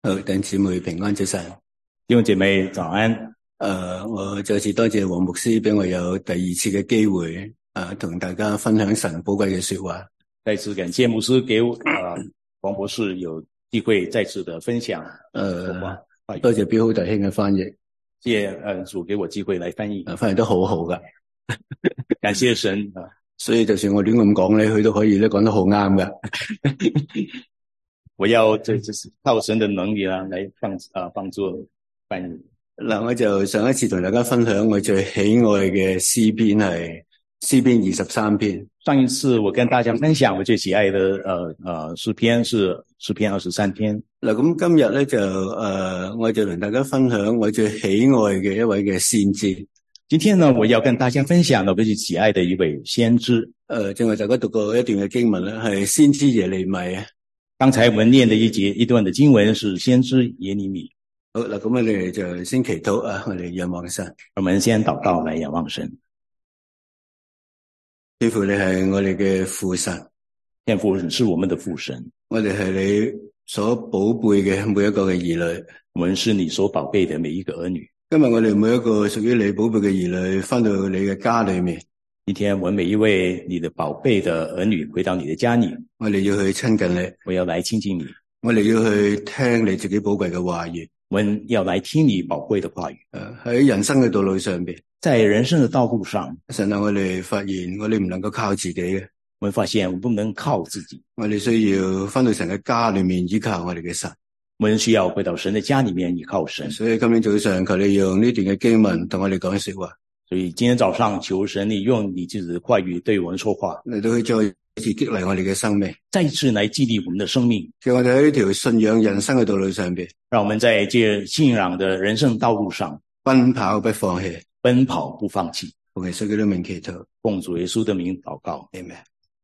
好，弟兄姊妹平安早晨。 弟兄姐妹早安。 我再次多謝黃牧師俾我有第二次嘅機會同大家分享神寶貴嘅說話。 再次感謝牧師給黃博士有機會再次的分享。 多謝標好弟兄嘅翻譯。 謝主給我機會來翻譯。 翻譯得好好噶。 感謝神。 所以就算我亂咁講咧，佢都可以咧講得好啱噶。 我要這是靠神的能力來幫助翻譯。 嗱，我就上一次同大家分享我最喜愛嘅詩篇係詩篇23篇。 上一次我跟大家分享我最喜愛的詩篇是詩篇23篇。 嗱，咁今日咧就我就同大家分享我最喜愛嘅一位嘅先知。 今天呢，我要跟大家分享我最喜愛的一位先知。 正話大家讀過一段嘅經文咧，係先知耶利米啊。 剛才我們念的一段的經文是先知耶利米。 好嗱，咁我哋就先祈禱啊，我哋仰望神。 我們先禱告來仰望神。 天父，你係我哋嘅父神。 天父是我們的父神。 我哋係你所寶貝嘅每一個嘅兒女。 我們是你所寶貝的每一個兒女。 今日我哋每一個屬於你寶貝嘅兒女返到你嘅家裏面。 今天我們每一位你的寶貝的兒女回到你的家裏， 我哋要去親近你。 我要來親近你。 我哋要去聽你自己寶貴嘅話語。 我們要來聽你寶貴的話語。 喺人生嘅道路上邊， 在人生的道路上， 神啊，我哋發現我哋唔能夠靠自己嘅。 我們發現我們不能靠自己。 我哋需要返到神嘅家裏面依靠我哋嘅神。 我們需要回到神的家裏面依靠神。 所以今天早上求你用呢段嘅經文同我哋講說話。 所以今天早上求神你用你自己的話語對我們說話， 嚟到去再一次激勵我哋嘅生命， 再一次來激勵我們的生命， 叫我哋喺呢條信仰人生嘅道路上邊， 讓我們在這信仰的人生道路上奔跑不放棄， 奔跑不放棄。 奉耶穌基督名祈禱， 奉主耶穌的名禱告。 Amen。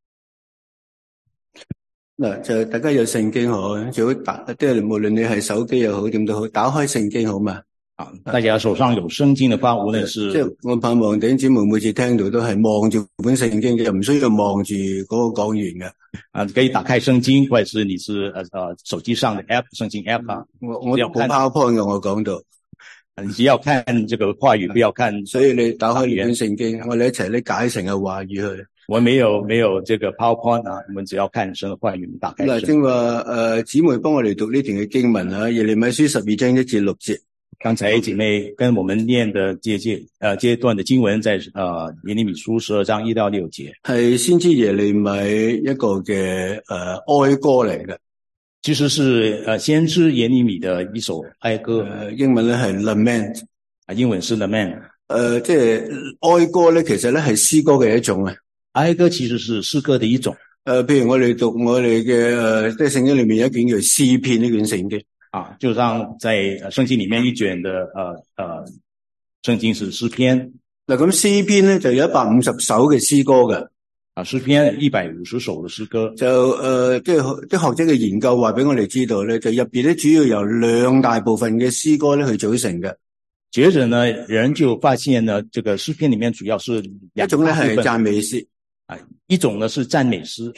嗱，就大家有聖經好，最好即係無論你係手機又好點都好，打開聖經好嘛。 大家手上有聖經的話，無論是即係我盼望弟兄姊妹每次聽到都係望住本聖經嘅，唔需要望住嗰個講員嘅。 可以打開聖經，或者是你是手機上的 app 聖經 app 啊。 我要看 PowerPoint 嘅，我講到， 你只要看這個話語，不要看。 所以你打開呢本聖經，我哋一齊咧解成嘅話語去。 我沒有這個 PowerPoint 啊，我們只要看神的話語，打開。 嗱，正話姊妹幫我哋讀呢段嘅經文啊，耶利米書12章1至6節。 剛才姐妹跟我們念的這段的經文在耶利米書12章1到6節，係先知耶利米一個嘅哀歌嚟嘅。 其實是先知耶利米的一首哀歌。 英文咧係 lament， 英文是 lament。 即係哀歌咧，其實咧係詩歌嘅一種啊。 哀歌其實是詩歌的一種。 譬如我哋讀我哋嘅即係聖經裏面有一卷叫詩篇呢卷聖經。 就像在聖經裏面一卷的聖經是詩篇。 嗱，咁詩篇咧就有150首嘅詩歌嘅。 詩篇150首嘅詩歌。 就即係啲學者嘅研究話俾我哋知道咧，就入邊咧主要由2大部分嘅詩歌咧去組成嘅。 接着呢，人就發現呢，這個詩篇裏面主要是一種咧係讚美詩， 一種呢是讚美詩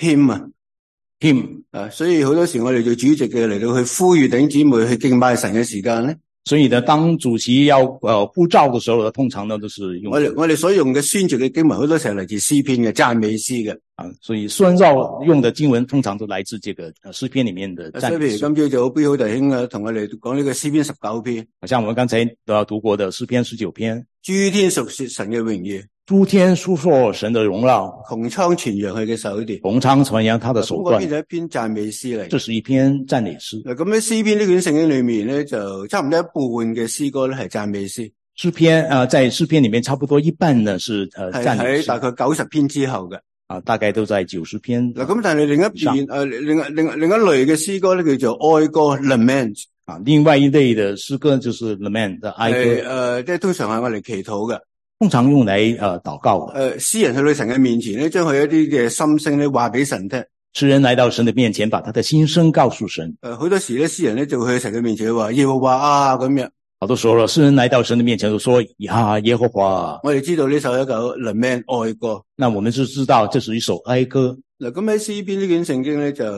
hymn。所以好多時我哋做主席嘅嚟到去呼籲弟兄姊妹去敬拜神嘅時間咧， 所以呢，當主席要呼召嘅時候呢，通常呢都是用我哋所用嘅宣召嘅經文好多時係嚟自詩篇嘅讚美詩嘅。 所以宣召用的經文通常都來自這個詩篇裏面的讚美詩。 所以譬如今朝就好標好弟兄啊，同我哋講呢個詩篇19篇， 好像我們剛才都要讀過的詩篇19篇， 諸天述說神嘅榮耀， 諸天述說神的榮耀， 穹蒼傳揚佢嘅手段， 穹蒼傳揚他的手段。 呢係一篇讚美詩嚟， 這是一篇讚美詩。 咁喺詩篇呢卷聖經裏面咧，就差唔多一半嘅詩歌咧係讚美詩。 詩篇在詩篇裏面差不多一半呢是讚美詩， 喺大概90篇之後嘅。 大概都在90篇。 嗱，咁但係另一邊另一類嘅詩歌咧叫做哀歌 lament。 另外一類的詩歌就是 lament 的哀歌。 即係通常係我嚟祈禱嘅。 通常用來禱告的。 詩人去到神嘅面前咧，將佢一啲嘅心聲咧話俾神聽。 詩人來到神的面前，把他的心聲告訴神。 好多時咧，詩人咧就會去神嘅面前話耶和華啊咁樣。 好多時候詩人來到神的面前就說呀耶和華。 我哋知道呢首一個 lament 哀歌。 那我們就知道這是一首哀歌。 嗱，咁喺詩篇呢卷聖經咧就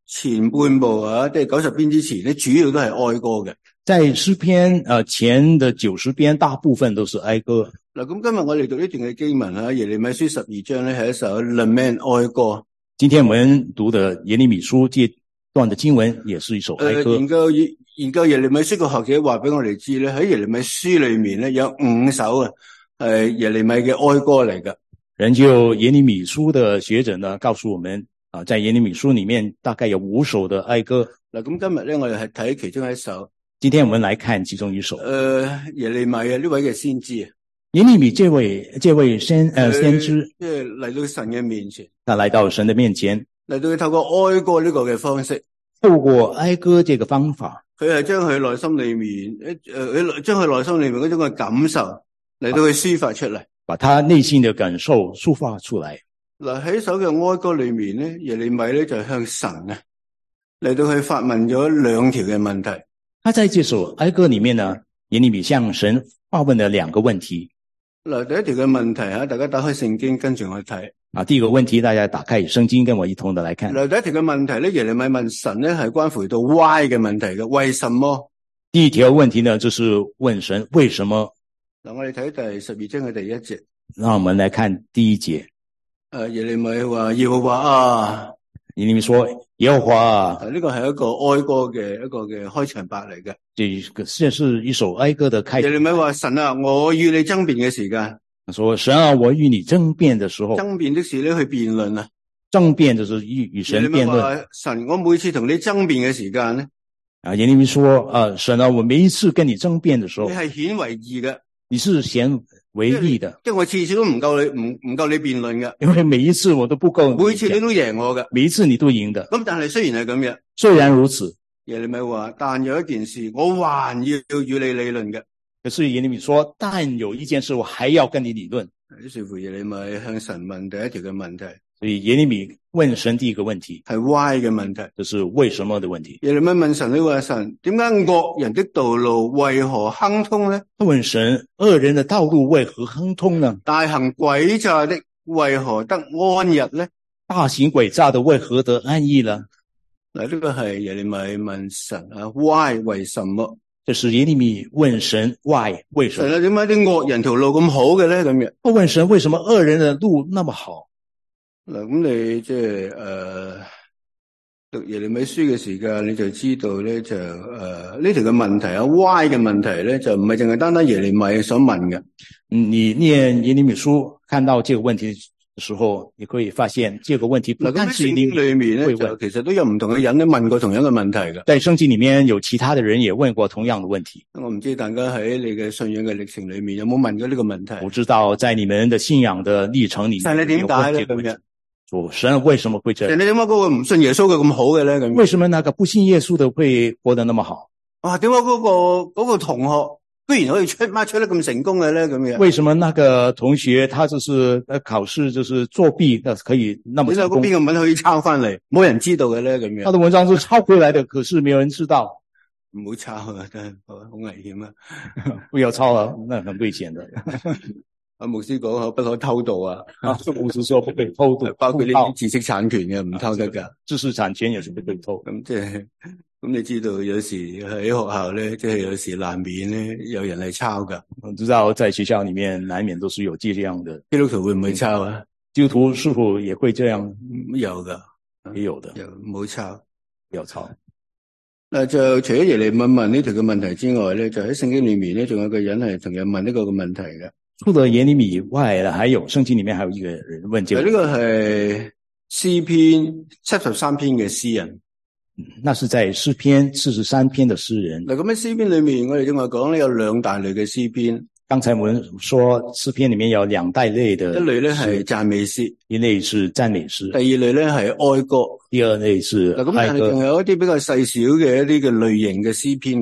前半部啊，即係90篇之前咧，主要都係哀歌嘅。 在詩篇前的90篇大部分都是哀歌。 嗱，咁今日我哋讀呢段嘅經文啊，耶利米書12章咧係一首 lament 哀歌。 今天我們讀的耶利米書這段的經文也是一首哀歌。 研究耶利米書嘅學者話俾我哋知咧，喺耶利米書裏面咧有5首啊，係耶利米嘅哀歌嚟㗎。 研究耶利米書的學者呢，告訴我們在耶利米書裏面大概有5首的哀歌。 嗱，咁今日咧我哋係睇其中一首。 今天我們來看其中一首。 耶利米啊，呢位嘅先知啊， 耶利米這位先知， 即係嚟到神嘅面前， 他來到神的面前， 嚟到佢透過哀歌呢個嘅方式， 透過哀歌這個方法， 佢係將佢內心裏面將佢內心裏面嗰種嘅感受嚟到去抒發出嚟， 把他內心的感受抒發出來。 嗱，喺首嘅哀歌裏面咧，耶利米咧就向神啊嚟到去發問咗2條嘅問題。 他在這首哀歌裏面呢，耶利米向神發問了2個問題。 嗱，第一條嘅問題啊，大家打開聖經跟住我睇。 第一個問題，大家打開聖經跟我一同的來看。 嗱，第一條嘅問題咧，耶利米問神咧係關乎到 why 嘅問題嘅，為什麼？ 第一條問題呢，就是問神為什麼。 嗱，我哋睇第12章嘅第1節。 讓我們來看第1節。 耶利米話耶和華啊， 耶利米說耶和華啊， 呢個係一個哀歌嘅一個嘅開場白嚟嘅。 這是一首哀歌的開場。 耶利米話神啊，我與你爭辯嘅時間。 說神啊，我與你爭辯的時候。 爭辯的事咧去辯論啊。 爭辯就是與神辯論。 神，我每次同你爭辯嘅時間咧。 耶利米說神啊，我每一次跟你爭辯的時候。 你係顯為義嘅。 你是顯為義的。 即係我次次都唔夠你唔夠你辯論嘅。 因為每一次我都不夠。 每次你都贏我嘅。 每一次你都贏的。 咁但係雖然係咁樣。 雖然如此。 耶利米話，但有一件事我還要與你理論嘅。 可是耶利米說，但有一件事我還要跟你理論。 於是乎耶利米向神問第一條嘅問題。 所以耶利米問神第一個問題係 why 嘅問題， 就是為什麼的問題。 耶利米問神，你話神，點解惡人的道路為何亨通呢？ 他問神，惡人的道路為何亨通呢？大行詭詐的為何得安逸呢？ 大行詭詐的為何得安逸呢？ 嗱，呢個係耶利米問神啊 ，why 為什麼？ 這是耶利米問神 why 為什麼？ 神啊，點解啲惡人條路咁好嘅咧？咁樣， 我問神，為什麼惡人的路那麼好？ 嗱，咁你即係讀耶利米書嘅時間，你就知道咧，就呢條嘅問題啊 ，why 嘅問題咧，就唔係淨係單單耶利米所問嘅。 你念耶利米書看到這個問題的時候，你可以發現這個問題不單是耶利米裏面咧，就其實都有唔同嘅人咧問過同樣嘅問題嘅。 在聖經裏面有其他的人也問過同樣的問題。 我唔知大家喺你嘅信仰嘅歷程裏面有冇問過呢個問題？ 我知道在你們的信仰的歷程裏面， 但係你點解咧咁樣？ 神為什麼會這樣？ 你點解嗰個唔信耶穌嘅咁好嘅咧？咁為什麼那個不信耶穌的會活得那麼好？ 哇！點解嗰個同學居然可以出得咁成功嘅咧？咁樣？ 為什麼那個同學他就是考試就是作弊，可以那麼成功？ 邊個文可以抄翻嚟，冇人知道嘅咧？咁樣？ 他的文章是抄回來的，可是沒有人知道。 唔好抄啊！真係好危險啊！ 不要抄啊，那很危險的。 阿牧師講不可偷盜啊！ 牧師說不可以偷盜， 包括呢啲知識產權嘅唔偷得噶。 知識產權也是不可以偷。 咁即係咁，你知道有時喺學校咧，即係有時難免咧有人嚟抄噶。 我知道在學校裏面難免都是有這樣的。 基督徒會唔會抄啊？ 基督徒是否也會這樣？ 有噶， 也有的。 唔好抄， 要抄。 嗱，就除咗耶利米問呢條嘅問題之外咧，就喺聖經裏面咧，仲有個人係同樣問呢個嘅問題嘅。 除了耶利米以外呢，還有聖經裏面還有一個人問這個。 呢個係詩篇73篇嘅詩人。 那是在詩篇73篇的詩人。 嗱，咁喺詩篇裏面，我哋正話講咧有2大類嘅詩篇。 剛才我們說詩篇裏面有2大類的， 一類咧係讚美詩， 一類是讚美詩。 第二類咧係哀歌， 第二類是哀歌。 嗱，咁但係仲有一啲比較細小嘅一啲嘅類型嘅詩篇嘅。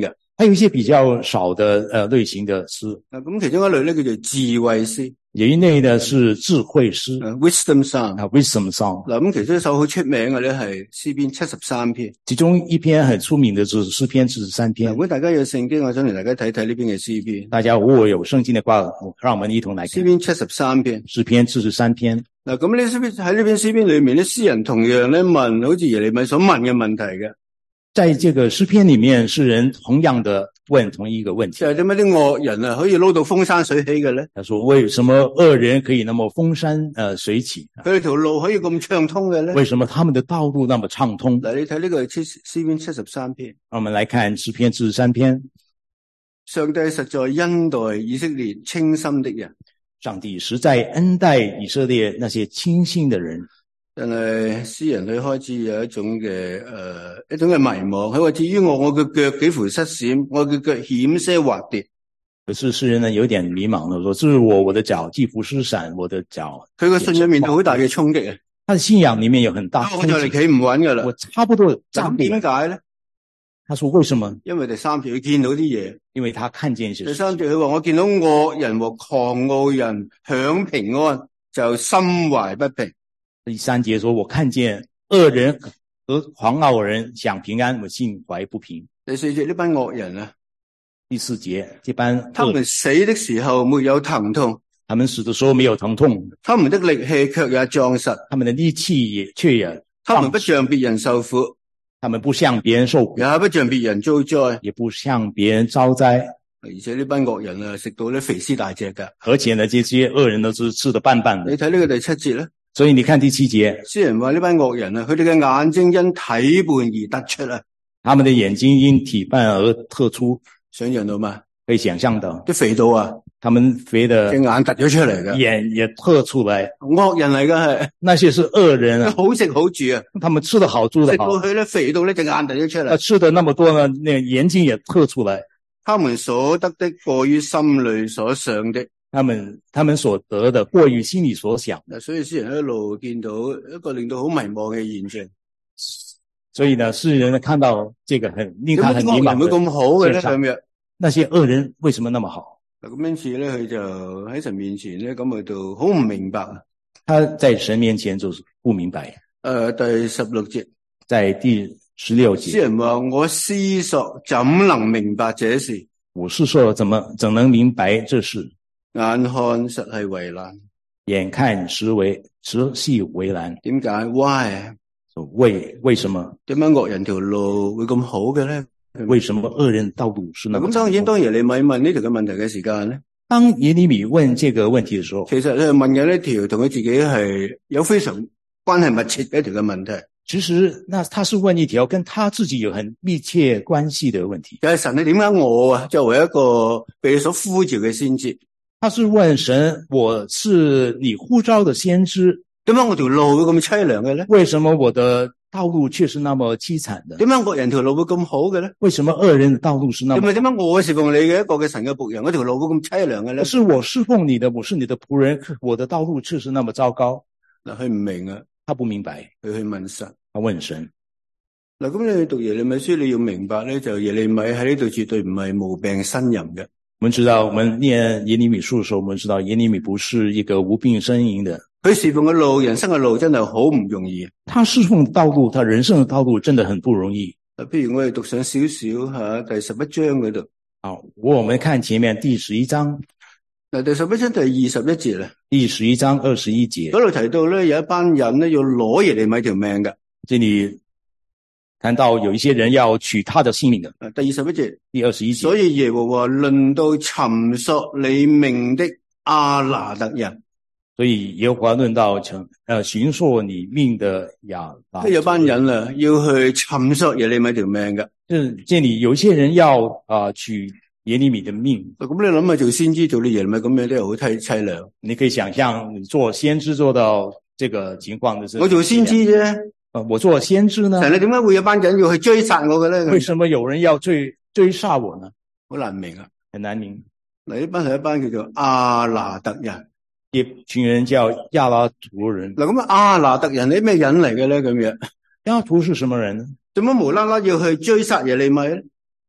還有一些比較少的類型的詩。 咁其中一類咧叫做智慧詩。 有一類呢是智慧詩 ，wisdom song。 wisdom song。 咁其中一首好出名嘅咧係詩篇73篇。 其中一篇很出名的就是詩篇73篇。 如果大家有聖經，我想同大家睇睇呢篇嘅詩篇。 大家如果有聖經的話，讓我們一同來看。 詩篇73篇。 詩篇73篇。 咁呢喺呢篇詩篇裏面咧，詩人同樣咧問好似耶利米所問嘅問題嘅。 在這個詩篇裏面，詩人同樣的問同一個問題， 就係點解啲惡人可以撈到風生水起嘅咧？ 他說：為什麼惡人可以那麼風生水起？ 佢哋條路可以咁暢通嘅咧？ 為什麼他們的道路那麼暢通？ 嗱，你睇呢個詩篇73篇。 我們來看詩篇73篇。 上帝實在恩待以色列清心的人。 上帝實在恩待以色列那些清心的人。 但係詩人佢開始有一種嘅迷茫，佢話至於我嘅腳幾乎失閃，我嘅腳險些滑跌。 可是詩人呢有點迷茫了，說至於我的腳幾乎失閃，我的腳。 佢個信仰面對好大嘅衝擊啊！ 他的信仰裏面有很大衝擊。 我就嚟企唔穩噶啦， 我差不多站不穩。 點解咧？他說為什麼？ 因為第三節佢見到啲嘢， 因為他看見一些事。 第三節佢話我見到惡人和狂傲人享平安，就心懷不平。 第三節說我看見惡人和狂傲人享平安，我心懷不平。 第四節呢班惡人啊， 第四節這班他們死的時候沒有疼痛， 他們死的時候沒有疼痛， 他們的力氣卻也壯實， 他們的力氣卻也， 他們不像別人受苦， 他們不向別人受苦， 也不像別人遭災， 也不向別人遭災。 而且呢班惡人啊，食到咧肥屍大隻噶， 而且呢，這些惡人都是吃得半半的。 你睇呢個第七節咧。 所以你看第7節， 詩人話呢班惡人啊，佢哋嘅眼睛因體胖而突出啊， 他們的眼睛因體胖而突出， 想象到嗎？ 可以想象到， 都肥到啊， 他們肥的隻眼突咗出嚟嘅， 眼也突出來， 惡人嚟嘅係， 那些是惡人啊， 好食好住啊， 他們吃得好住得好， 食到佢咧肥到呢隻眼突咗出嚟， 吃得那麼多呢，那眼睛也突出來， 他們所得的過於心裏所想的。 他們所得的過於心裡所想的， 所以詩人一路見到一個令到好迷茫嘅現象。 所以呢，詩人看到這個令他很迷茫的。 會咁好嘅咧？咁樣那些惡人為什麼那麼好？ 咁因此咧，佢就喺神面前咧，咁去到好唔明白啊。 他在神面前就是不明白。 第16節， 在第16節， 詩人話：我思索怎能明白這事？ 我思索怎能明白這事？ 眼看實係為難， 眼看實係為難。 點解 ？Why？ 為什麼？ 點解惡人條路會咁好嘅咧？ 為什麼惡人道路是那麼好？ 咁當耶利米問呢條嘅問題嘅時間咧， 當耶利米問這個問題嘅時候， 其實佢問嘅呢條同佢自己係有非常關係密切嘅一條嘅問題。 其實，那他是問一條跟他自己有很密切關係嘅問題。 就係神，你點解我啊，作為一個被你所呼召嘅先知？ 他是問神：我是你呼召的先知， 點解我條路會咁淒涼嘅咧？ 為什麼我的道路卻是那麼淒慘的？ 點解惡人條路會咁好嘅咧？ 為什麼惡人的道路是那麼好？ 點解我侍奉你嘅一個嘅神嘅僕人，嗰條路會咁淒涼嘅咧？ 是我侍奉你的，我是你的僕人，我的道路卻是那麼糟糕。 嗱，佢唔明啊， 他不明白， 佢去問神， 他問神。 嗱，咁你讀耶利米書，你要明白咧，就耶利米喺呢度絕對唔係無病呻吟嘅。 我們知道，我們念耶利米書的時候，我們知道耶利米不是一個無病呻吟的。 佢侍奉嘅路，人生嘅路真係好唔容易。 他侍奉的道路，他人生的道路真的很不容易。 譬如我哋讀上少少第11章嗰度。 好，我們看前面第11章。 嗱，第11章第21節啦。第 11章21節。 嗰度提到咧，有一班人咧要攞耶利米條命嘅。 這裡談到有一些人要取他的性命的。 第21節。 第21節。所以耶和華論到尋索你命的亞拿突人。 所以耶和華論到尋索你命的亞拿突人。 有班人啊，要去尋索耶利米條命嘅。 就是這裡有一些人要取耶利米的命。 咁你諗下做先知做啲耶利米咁樣都係好凄涼。 你可以想象你做先知做到這個情況的時候。 我做先知啫。 我做先知呢？ 神，你點解會有班人要去追殺我嘅咧？ 為什麼有人要追殺我呢？ 好難明啊， 很難明。 嗱，呢班係一班叫做亞拿突人， 一群人叫亞拿突人。 嗱，咁亞拿突人係咩人嚟嘅咧？咁樣， 亞拿突是什麼人呢？ 做乜無啦啦要去追殺耶利米咧？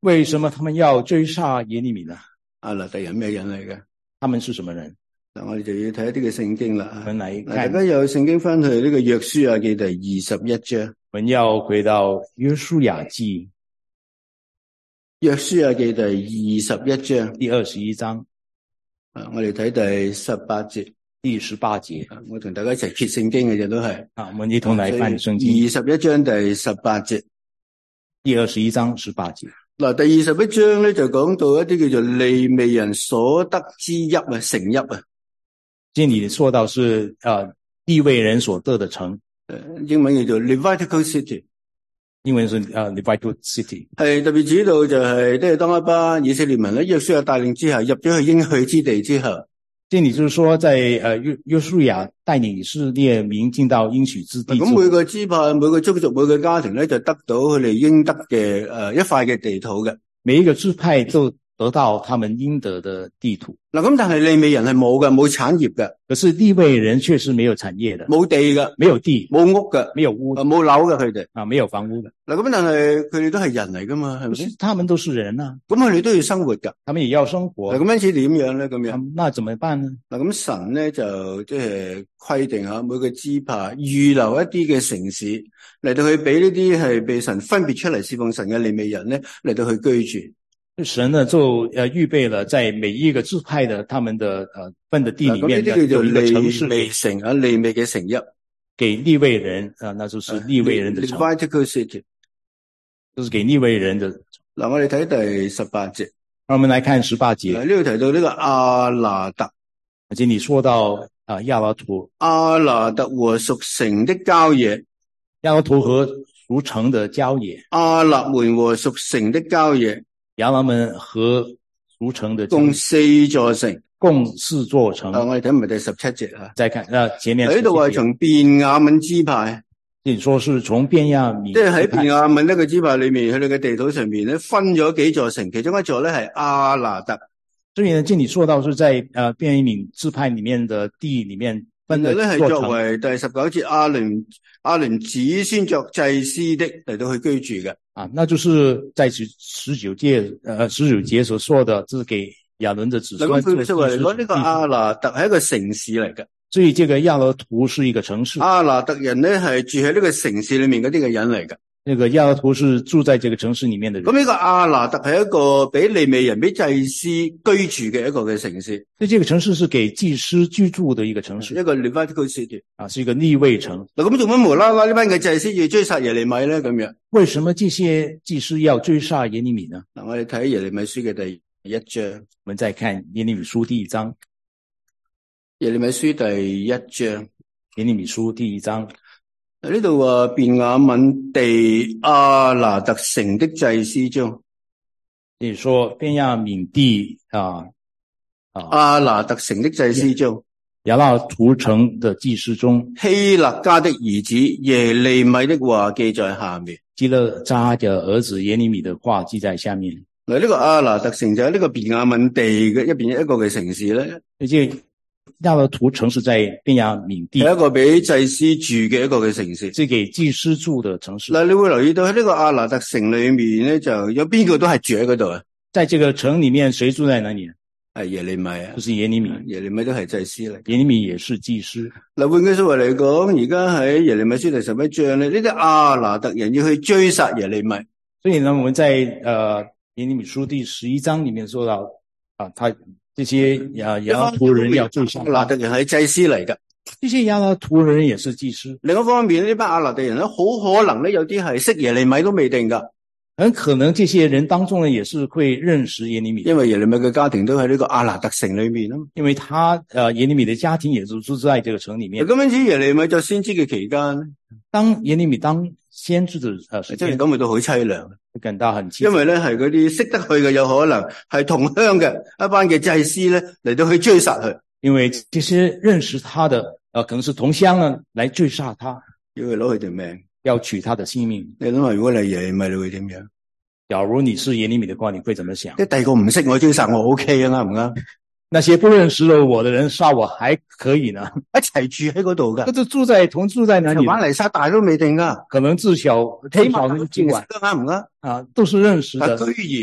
為什麼他們要追殺耶利米呢？ 亞拿突人咩人嚟嘅？ 他們是什麼人？ 嗱，我哋就要睇一啲嘅聖經啦。 我們來看， 大家有聖經翻去呢個約書亞記第21章。 我們要回到約書亞記。 約書亞記第21章。 第21章。 我哋睇第18節。 第18節。 我同大家一齊揭聖經嘅啫，都係。 我們一同來翻聖經。 21章第18節。 第21章18節。 嗱，第21章咧就講到一啲叫做利未人所得之邑啊，城邑啊。 這裏說到是利未人所得的城， 英文叫做 Levitical City， 英文是Levitical City， 係特別指到就係即係當一班以色列民咧，約書亞帶領之下入咗去應許之地之後， 這裏就是說在約書亞帶領以色列民進到應許之地之後， 咁每個支派、每個宗族、每個家庭咧就得到佢哋應得嘅一塊嘅地土嘅， 每一個支派都得到他們應得的地土。 嗱，咁但係利未人係冇嘅，冇產業嘅。 可是利未人卻是沒有產業的， 冇地嘅， 沒有地， 冇屋嘅， 沒有屋， 冇樓嘅佢哋沒有房屋嘅。 嗱，咁但係佢哋都係人嚟噶嘛，係咪先？ 他們都是人啊， 咁佢哋都要生活噶， 他們也要生活。 嗱，咁因此點樣咧？咁樣， 那怎麼辦呢？ 嗱，咁神咧就即係規定下每個支派預留一啲嘅城市嚟到去俾呢啲係被神分別出嚟侍奉神嘅利未人咧嚟到去居住。 神呢就預備了在每一個支派的他們的分的地裏面的有一個城市， 利未城啊，利未嘅城邑給利未人那就是利未人的城， Levitical City， 就是給利未人的。 嗱，我哋睇第18節， 我們來看18節。 呢度提到呢個亞拿突， 而且你說到亞拿突， 亞拿突和屬城的郊野， 亞拿突和屬城的郊野， 亞納門和屬城的郊野。 亞納門和屬城的共4座城， 共4座城。 我哋睇埋第17節啊。 再看前面呢度係從便雅憫支派， 即係說是從便雅憫， 即係喺便雅憫呢個支派裏面，佢哋嘅地圖上面咧分咗幾座城，其中一座咧係亞拿突。 所以呢，這裡說到是在便雅憫支派裡面的地裡面分的座城。 係作為第19節亞倫子孫作祭司的嚟到去居住嘅。 那就是在19節所說的，這是給亞倫的子孫。 咁佢嚟講呢個亞拿突係一個城市嚟嘅， 所以這個亞拿突是一個城市。 亞拿突人咧係住喺呢個城市裏面嗰啲嘅人嚟嘅。 那個亞拿突是住在這個城市裡面的人。 咁呢個亞拿突係一個俾利未人、俾祭司居住嘅一個嘅城市。 所以這個城市是給祭司居住的一個城市， 一個 Levitical City 是一個利未城。 嗱，咁做乜無啦啦呢班嘅祭司要追殺耶利米咧？咁樣， 為什麼這些祭司要追殺耶利米呢？ 嗱，我哋睇耶利米書嘅第1章， 我們再看耶利米書第1章。 耶利米書第1章， 耶利米書第1章。 呢度話便雅憫地亞拿突城的祭司中， 即係說便雅憫地亞拿突城的祭司中， 亞拿突城的祭司中， 希勒家的兒子耶利米的話記在下面。 基勒扎的兒子耶利米的話記在下面。 嗱，呢個亞拿突城就係呢個便雅憫地嘅一邊一個嘅城市咧。 亞拿突城是在便雅憫地， 係一個俾祭司住嘅一個嘅城市， 是給祭司住的城市。 嗱，你會留意到喺呢個亞拿突城裏面咧，就有邊個都係住喺嗰度啊？ 在這個城裏面，誰住在哪裏？ 係耶利米啊， 就是耶利米。 耶利米都係祭司嚟， 耶利米也是祭司。 嗱，換句說話嚟講，而家喺耶利米書第11章咧，呢啲亞拿突人要去追殺耶利米。 所以呢，我們在耶利米書第11章裏面說到他這些亞拿突人要追殺。亞拿突人係祭司嚟㗎， 這些亞拿突人也是祭司。 另一方面，呢班亞拿突人咧，好可能咧有啲係識耶利米都未定㗎。 很可能這些人當中呢，也是會認識耶利米， 因為耶利米嘅家庭都喺呢個亞拿突城裏面啊。 因為他耶利米的家庭也是住在這個城裏面。 咁因此耶利米作先知嘅期間， 當耶利米當先知的時間， 即係感覺到好凄涼， 感到很凄涼。 因為咧係嗰啲識得去嘅，有可能係同鄉嘅一班嘅祭司咧嚟到去追殺佢。 因為這些認識他的可能是同鄉呢，來追殺他， 要佢攞佢條命， 要取他的性命。 你諗下，如果你耶利米，你會點樣？ 假如你是耶利米的話，你會怎麼想？ 即係第二個唔識我追殺我 OK 啊，啱唔啱？ 那些不認識了我的人殺我還可以呢？ 一齊住喺嗰度噶， 都住在哪裏？ 玩泥沙大都未定噶， 可能自小就見過， 啱唔啱？ 都是認識的。 居然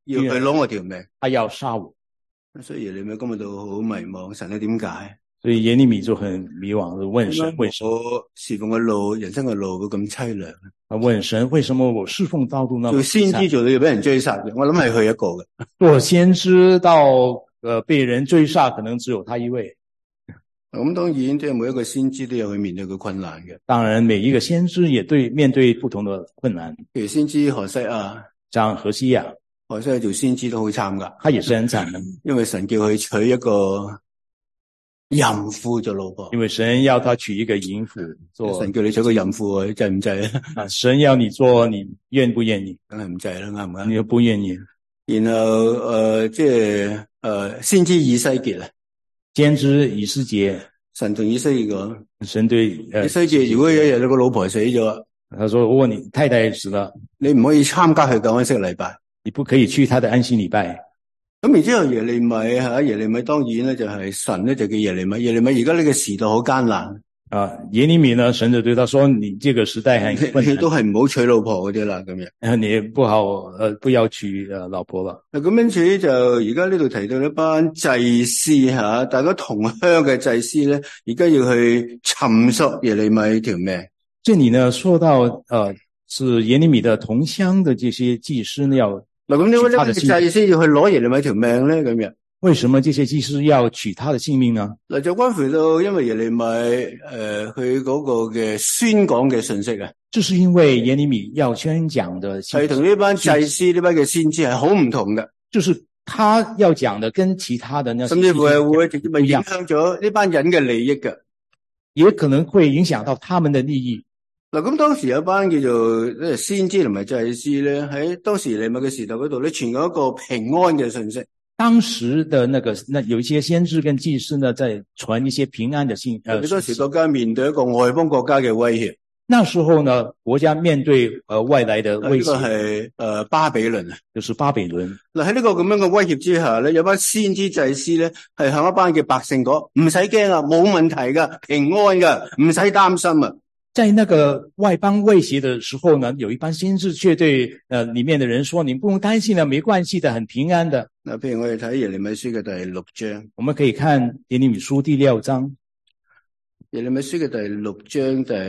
要去攞我條命， 他要殺我。 所以耶利米今日都好迷茫，神你點解？ 所以耶利米就很迷惘地問神，為什麼我侍奉嘅路，人生嘅路會咁淒涼？ 他問神，為什麼我侍奉道路那麼做先知做到要俾人追殺嘅？我諗係佢一個嘅。 做先知到被人追殺，可能只有他一位。 咁當然，即係每一個先知都有佢面對嘅困難嘅。 當然，每一個先知也面對不同的困難。 譬如先知何西亞， 像何西亞， 何西亞做先知都好慘噶。 他也是很慘的， 因為神叫佢娶一個淫婦做老婆。 因為神要他娶一個淫婦做。 神叫你娶個淫婦，你制唔制啊？ 神要你做，你願不願意？ 梗係唔制啦，啱唔啱？ 你又不願意。 然後即係先知以西結啊，先知以斯結， 神同以西結講， 神對以西結，如果有一日你個老婆死咗， 他說如果你太太死了， 你唔可以參加佢嘅安息禮拜， 你不可以去他的安息禮拜。 咁然之後耶利米耶利米當然咧就係神咧就叫耶利米而家呢個時代好艱難啊，耶利米呢神就對他說，你這個時代很困難， 你都係唔好娶老婆嗰啲啦咁樣， 你不要娶老婆了。 咁因此就而家呢度提到一班祭司大家同鄉嘅祭司咧，而家要去尋索耶利米條命。 這裏呢說到是耶利米的同鄉的這些祭司呢要嗱，咁呢個祭司要去攞耶利米條命咧咁樣， 為什麼這些祭司要取他的性命呢？ 嗱，就關乎到因為耶利米佢嗰個嘅宣講嘅信息啊， 就是因為耶利米要宣講的信息係同呢班祭司呢班嘅先知係好唔同嘅， 就是他要講的跟其他的那些甚至乎係會直接影響咗呢班人嘅利益嘅， 也可能會影響到他們的利益。 嗱，咁當時有一班叫做先知同埋祭司咧，喺當時耶利米嘅時代嗰度咧，傳咗一個平安嘅信息。 當時的有一些先知跟祭司呢，在傳一些平安的信。 你當時國家面對一個外邦國家嘅威脅。 那時候呢，國家面對外來的威脅。 呢個係巴比倫啊， 就是巴比倫。 嗱，喺呢個咁樣嘅威脅之下咧，有班先知祭司咧係向一班嘅百姓講：唔使驚啊，冇問題噶，平安噶，唔使擔心啊。 在那個外邦威脅的時候呢，有一班先知卻對裏面的人說：你不用擔心了，沒關係的，很平安的。 嗱，譬如我哋睇耶利米書嘅第6章， 我們可以看耶利米書第6章， 耶利米書嘅第6章第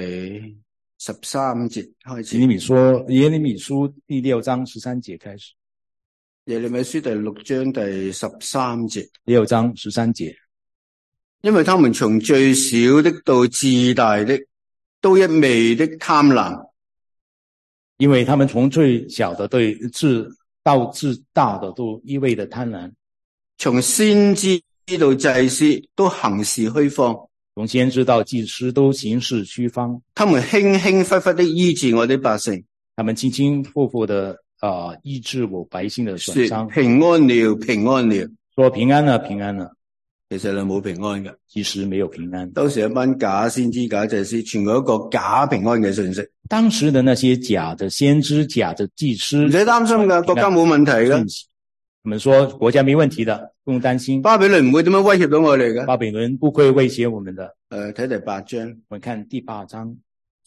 13節開始。 耶利米書第6章13節開始。 耶利米書第6章第13節 ，6章13節。 因為他們從最小的到至大的，都一味的貪婪， 因為他們從最小的到至大的都一味的貪婪， 從先知到祭司都行事虛謊， 從先知到祭司都行事虛謊。 他們輕輕忽忽的醫治我的百姓， 他們輕輕忽忽的醫治我百姓的損傷。 平安了，平安了， 說平安了，平安了。 其實你冇平安嘅， 其實沒有平安。 當時一班假先知、假祭司傳過一個假平安嘅信息。 當時的那些假的先知、假的祭司， 唔使擔心噶，國家冇問題噶。 我們說國家沒問題的，不用擔心。 巴比倫唔會點樣威脅到我哋嘅。 巴比倫不會威脅我們的。 睇第8章， 我們看第8章，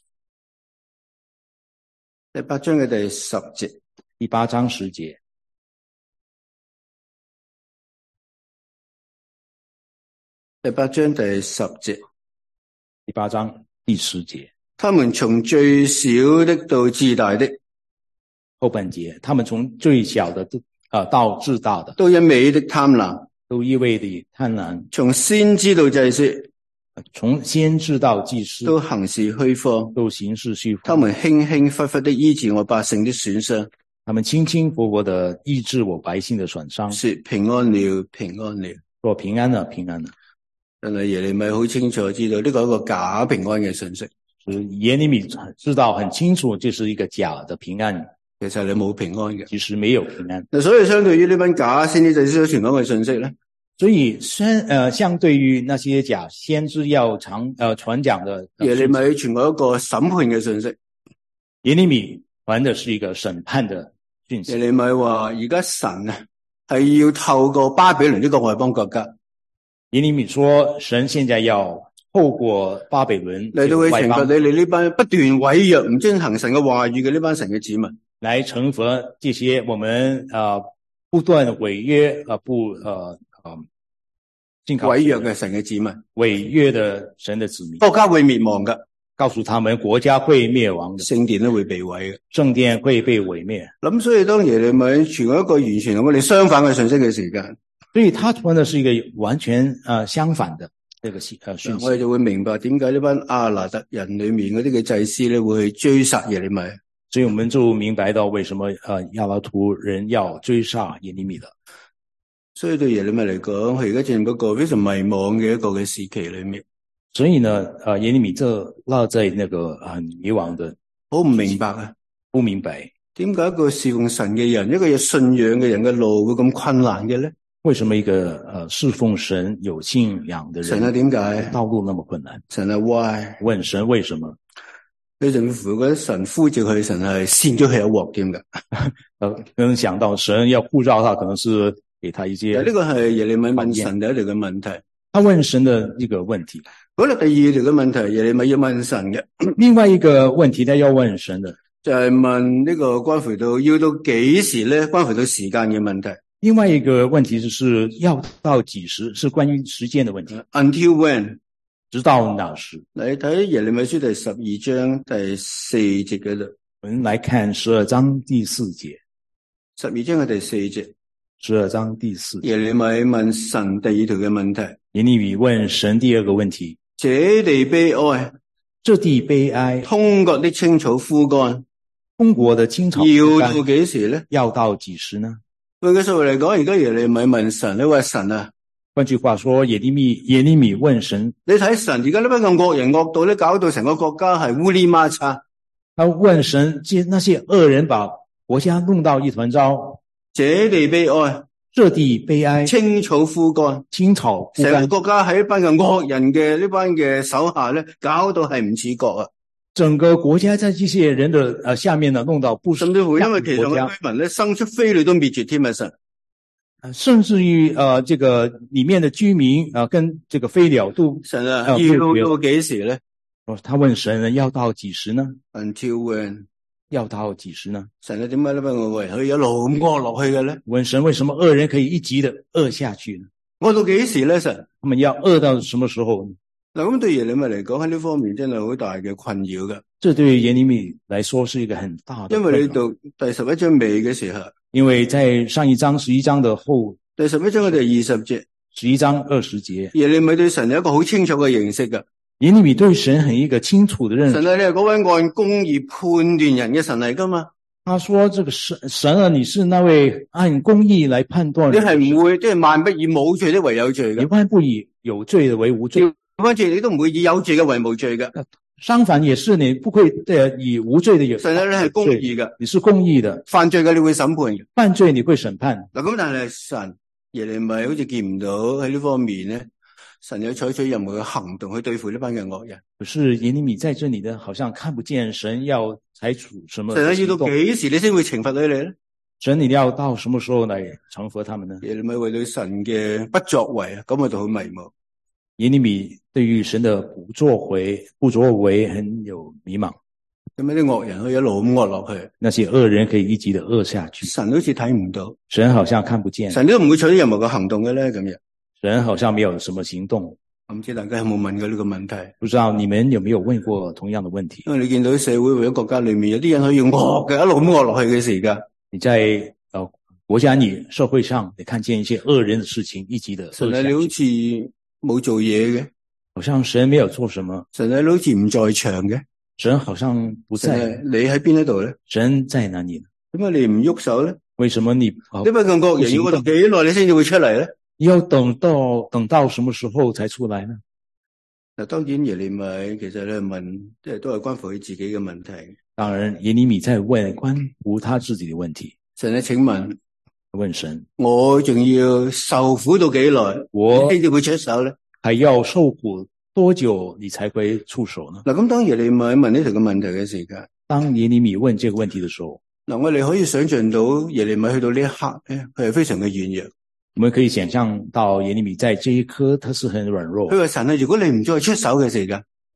第8章嘅第10節， 第8章10節。 第8章第10節， 第8章第10節。 他們從最小的到至大的， 後半節，他們從最小的到至大的， 都一味的貪婪， 都一味的貪婪。 從先知到祭司， 從先知到祭司， 都行事虛謊， 都行事虛謊。 他們輕輕忽忽的醫治我百姓的損傷， 他們輕輕忽忽的醫治我百姓的損傷。 說平安了，平安了， 說平安了，平安了。 但係耶利米好清楚知道呢個係一個假平安嘅信息。 耶利米知道很清楚，這是一個假的平安。 其實你冇平安嘅， 其實沒有平安。 所以相對於呢班假先知祭司所傳講嘅信息咧， 所以相對於那些假先知要傳講的， 耶利米傳過一個審判嘅信息。 耶利米傳的是一個審判的訊息。 耶利米話：而家神啊係要透過巴比倫呢個外邦國家。 耶利米說，神現在要透過巴比倫嚟到去懲罰你哋呢班不斷違約唔遵行神嘅話語嘅呢班神嘅子民， 來懲罰這些我們不斷違約違約嘅神嘅子民， 違約的神的子民， 國家會滅亡嘅， 告訴他們國家會滅亡的， 聖殿都會被毀嘅， 聖殿會被毀滅。 咁所以當耶利米傳一個完全同我哋相反嘅信息嘅時間， 所以他傳的是一個完全相反的這個訊息， 我哋就會明白點解呢班亞拿突人裏面嗰啲嘅祭司咧會去追殺耶利米。 所以我們就明白到為什麼亞拿突人要追殺耶利米了。 所以對耶利米嚟講，佢而家進入一個非常迷惘嘅一個嘅時期裏面。 所以呢，耶利米落在那個很迷惘的， 好唔明白啊， 不明白點解一個侍奉神嘅人，一個有信仰嘅人嘅路會咁困難嘅咧？ 為什麼一個侍奉神有信仰的人， 神啊，點解道路那麼困難？ 神啊 ，why？ 問神為什麼？ 你甚至乎覺得神呼召佢，神係扇咗佢一鑊添㗎。 可能想到神要呼召他，可能是給他一些。 呢個係耶利米問神第一條嘅問題。 他問神的一個問題。 嗰度第二條嘅問題，耶利米要問神嘅。 另外一個問題，他要問神的， 就係問呢個關乎到要到幾時咧？關乎到時間嘅問題。 另外一個問題就是要到幾時，是關於時間的問題。 Until when？ 直到哪時？ 你睇耶利米書第12章第4節嗰度。 我們來看12章第4節。 12章嘅第4節。 12章第4節。 耶利米問神第二條嘅問題。 耶利米問神第二個問題。 這地悲哀， 這地悲哀， 通國的青草枯乾， 通國的青草枯乾， 要到幾時呢？ 要到幾時呢？ 換句說話嚟講，而家耶利米問神，你話神啊， 換句話說，耶利米問神， 你睇神而家呢班咁惡人惡到咧，搞到成個國家係烏哩孖叉。 他問神，那些惡人把國家弄到一團糟， 這地悲哀， 這地悲哀， 青草枯乾， 青草枯乾， 成個國家喺一班嘅惡人嘅呢班嘅手下咧，搞到係唔似國啊！ 整個國家在這些人的下面呢，弄到不甚至乎因為其中嘅居民咧，生出飛女都滅絕添啊！神， 甚至於這個裏面的居民跟這個飛鳥都神啊，要到幾時咧？ 他問神呢，要到幾時呢 ？Until when？ 要到幾時呢？ 神啊，點解呢班惡人可以一路咁惡落去嘅咧？ 問神，為什麼惡人可以一直的惡下去呢？ 惡到幾時咧？神， 他們要惡到什麼時候呢？ 嗱，咁對耶利米嚟講喺呢方面真係好大嘅困擾㗎。 這對耶利米來說是一個很大的困擾。 因為你讀第11章尾嘅時候， 因為在上一章11章的後， 第11章嘅第20節 ，11章20節， 耶利米對神有一個好清楚嘅認識㗎。 耶利米對神很一個清楚的認識。 神啊，你係嗰位按公義判斷人嘅神嚟㗎嘛？ 他說：這個神啊，你是那位按公義來判斷人。 你係唔會即係萬不以冇罪的為有罪嘅。 你萬不以有罪的為無罪。 反正你都唔會以有罪嘅為無罪嘅。 相反也是，你不會以無罪的有。 神啊，你係公義嘅， 你是公義的。 犯罪嘅你會審判嘅。 犯罪你會審判。 嗱，咁但係神耶利米好似見唔到喺呢方面咧，神有採取任何嘅行動去對付呢班嘅惡人。 可是耶利米在這裡呢，好像看不見神要採取什麼行動。 神啊，要到幾時你先會懲罰佢哋咧？ 神，你要到什麼時候來懲罰他們呢？ 耶利米為對神嘅不作為啊，咁我就好迷茫。 耶利米對於神的不作為很有迷茫。 咁啲惡人可以一路咁惡落去， 那些惡人可以一直的惡下去。 神好似睇唔到， 神好像看不見， 神都唔會採取任何嘅行動嘅咧，咁樣。 神好像沒有什麼行動。 唔知大家有冇問過呢個問題？ 不知道你們有沒有問過同樣的問題？ 因為你見到社會或者國家裏面有啲人可以用惡嘅一路咁惡落去嘅時間， 你在國家裏社會上，你看見一些惡人的事情一直的惡下去。 神你好似冇做嘢嘅， 好像神沒有做什麼。 神你好似唔在場嘅， 神好像不在。 你喺邊一度咧？ 神在哪裏呢？ 點解你唔喐手咧？ 為什麼你呢班咁惡人要嗰度幾耐你先至會出嚟咧？ 要等到什麼時候才出來呢？ 嗱，當然耶利米其實咧問，即係都係關乎佢自己嘅問題。 當然耶利米在問關乎他自己的問題。 神咧，請問神， 我仲要受苦到幾耐，我先至會出手咧？ 還要受苦多久你才會出手呢？ 嗱，咁當耶利米問呢條嘅問題嘅時間， 當耶利米問這個問題的時候， 嗱，我哋可以想象到耶利米去到呢一刻咧，佢係非常嘅軟弱。 我們可以想象到耶利米在這一刻，他是很軟弱。 佢話神啊，如果你唔再出手嘅時間，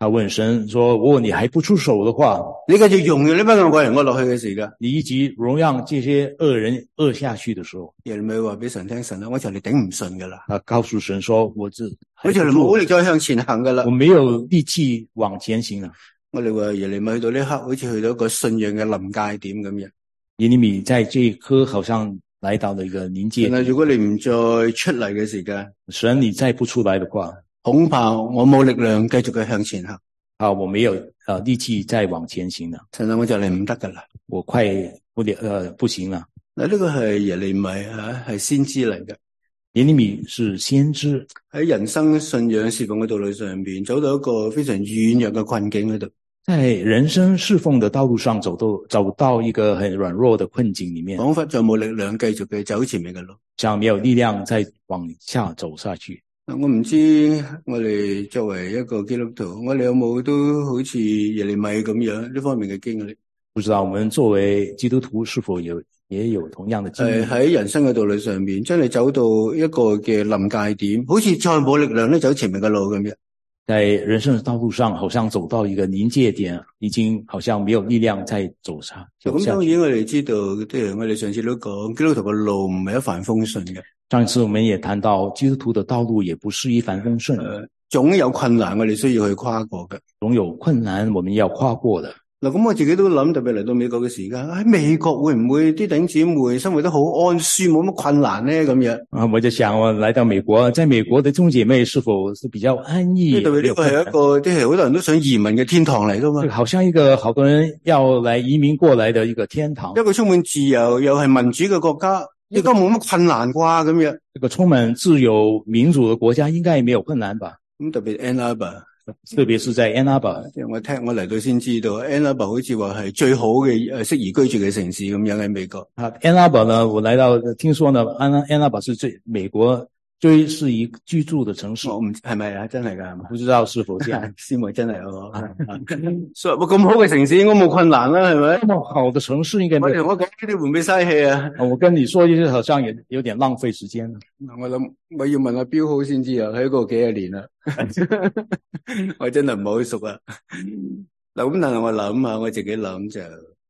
他問神說，如果你還不出手的話， 你繼續容讓呢班惡人惡落去嘅時間， 你一直容讓這些惡人惡下去的時候， 耶利米話俾神聽，神啊，我就嚟頂唔順噶啦。 他告訴神說，我就嚟冇力再向前行噶啦， 我沒有力氣往前行了。 我哋話耶利米去到呢刻，好似去到一個信仰嘅臨界點咁樣。 耶利米在這一刻好像來到了一個臨界點。 如果你唔再出嚟嘅時間， 神你再不出來的話， 恐怕我冇力量繼續嘅向前行。 我沒有力氣再往前行了。 神啊，我就嚟唔得噶啦， 我快不行了。 嗱，呢個係耶利米係先知嚟嘅。 耶利米是先知， 喺人生信仰侍奉嘅道路上邊，走到一個非常軟弱嘅困境喺度。 在人生侍奉的道路上走到一個很軟弱的困境裏面， 仿佛就冇力量繼續嘅走前面嘅路， 像沒有力量再往下走下去。 我唔知我哋作為一個基督徒，我哋有冇都好似耶利米咁樣呢方面嘅經歷？ 不知道我們作為基督徒是否也有同樣的經歷？ 喺人生嘅道路上面，將你走到一個嘅臨界點，好似再冇力量咧走前面嘅路咁樣。 在人生的道路上，好像走到一個臨界點，已經好像沒有力量再走下去。 咁當然我哋知道，即係我哋上次都講，基督徒嘅路唔係一帆風順嘅。 上次我們也談到，基督徒的道路也不是一帆風順的， 總有困難我哋需要去跨過嘅， 總有困難我們要跨過的。 嗱，咁我自己都諗，特別嚟到美國嘅時間，喺美國會唔會啲弟兄姊妹生活得好安舒，冇乜困難呢？咁樣我就想我來到美國，在美國的弟兄姐妹是否是比較安逸？ 特別呢個係一個即係好多人都想移民嘅天堂嚟噶嘛， 好像一個好多人要來移民過來的一個天堂， 一個充滿自由又係民主嘅國家，應該冇乜困難啩咁樣。 一個充滿自由民主嘅國家應該也沒有困難吧？ 咁特別 Ann Arbor。 特別是在 Ann Arbor， 我嚟到先知道 Ann Arbor 好似話係最好嘅適宜居住嘅城市咁樣喺美國。 Ann Arbor 呢，我來到聽說呢 Ann Arbor 是美國最適宜居住的城市。 我唔知係咪啊？真係㗎？ 不知道是否這樣？ 師母真係所以咁好嘅城市應該冇困難啦，係咪？ 咁好的城市應該沒有。 我講呢啲會唔會嘥氣啊？ 我跟你說，就是好像也有點浪費時間。 我諗我要問阿標好先知啊，喺嗰幾廿年啦，我真係唔係好熟啊。嗱咁，但係我諗下，我自己諗就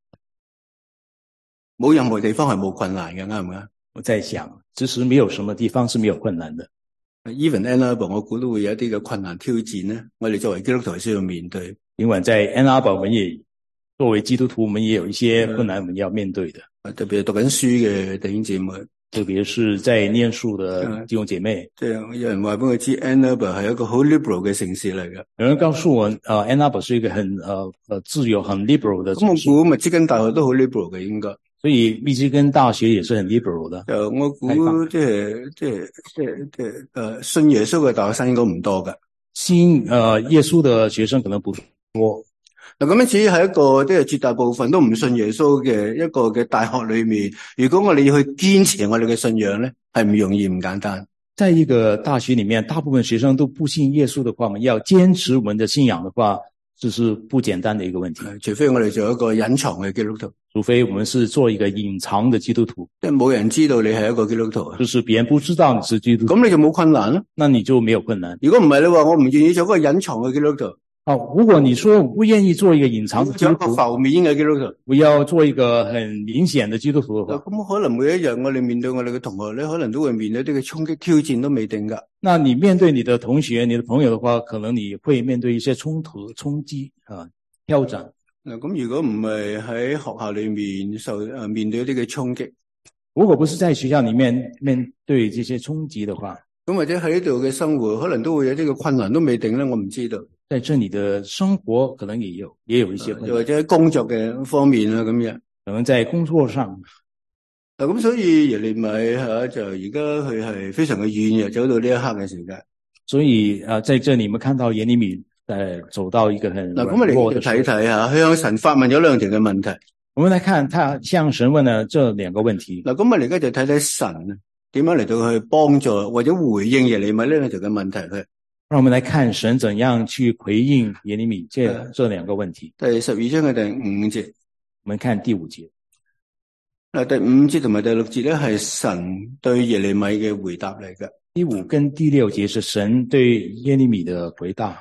冇任何地方係冇困難嘅，啱唔啱？ 我在想，其實沒有什麼地方是沒有困難的。 Even Ann Arbor 我估都會有一啲嘅困難挑戰呢，我哋作為基督徒需要面對。 因為在 Ann Arbor 我們也作為基督徒，我們也有一些困難我們要面對的。 特別係讀緊書嘅弟兄姊妹， 特別是在念書的弟兄姐妹。 即係有人話俾我知 Ann Arbor 係一個好 liberal 嘅城市嚟嘅。 有人告訴我Ann Arbor 是一個很自由、很 liberal 的城市。 咁我估密芝根大學都好 liberal 嘅應該。 所以密芝根大學也是很 liberal 的。 我估即係信耶穌嘅大學生應該唔多㗎。 信耶穌的學生可能不多。 嗱，咁樣至於係一個即係絕大部分都唔信耶穌嘅一個嘅大學裏面，如果我哋要去堅持我哋嘅信仰咧，係唔容易唔簡單。 在一個大學裏面，大部分學生都不信耶穌的話，我們要堅持我們的信仰的話，這是不簡單的一個問題。 除非我哋做一個隱藏嘅基督徒， 除非我們是做一個隱藏的基督徒， 即係冇人知道你係一個基督徒， 就是別人不知道你是基督徒， 咁你就冇困難啦。 那你就沒有困難。 如果唔係你話我唔願意做一個隱藏嘅基督徒。 如果你說我不願意做一個隱藏的基督徒， 做一個浮面嘅基督徒， 不要做一個很明顯的基督徒的話， 咁可能每一日我哋面對我哋嘅同學咧，可能都會面對啲嘅衝擊挑戰都未定噶。 那你面對你的同學、你的朋友的話，可能你會面對一些衝突、衝擊挑戰。 咁如果唔係喺學校裏面面對一啲嘅衝擊， 如果不是在學校裏面面對這些衝擊的話， 咁或者喺呢度嘅生活可能都會有啲嘅困難都未定咧，我唔知道。 在這裡的生活可能也有一些困難， 或者喺工作嘅方面啊咁樣， 可能在工作上。 咁所以耶利米就而家佢係非常嘅軟弱，走到呢一刻嘅時間。 所以在這裡你們看到耶利米走到一個很軟弱的時候。咁我哋睇睇下，佢向神發問咗兩條嘅問題。 我們來看他向神問了這兩個問題。 咁我哋而家就睇睇神點樣嚟到去幫助或者回應耶利米呢兩條嘅問題佢。 讓我們來看神怎樣去回應耶利米這兩個問題。 第12章嘅第5節， 我們看第5節。 第5節同埋第6節咧係神對耶利米嘅回答嚟嘅。 第5跟第6節是神對耶利米的回答。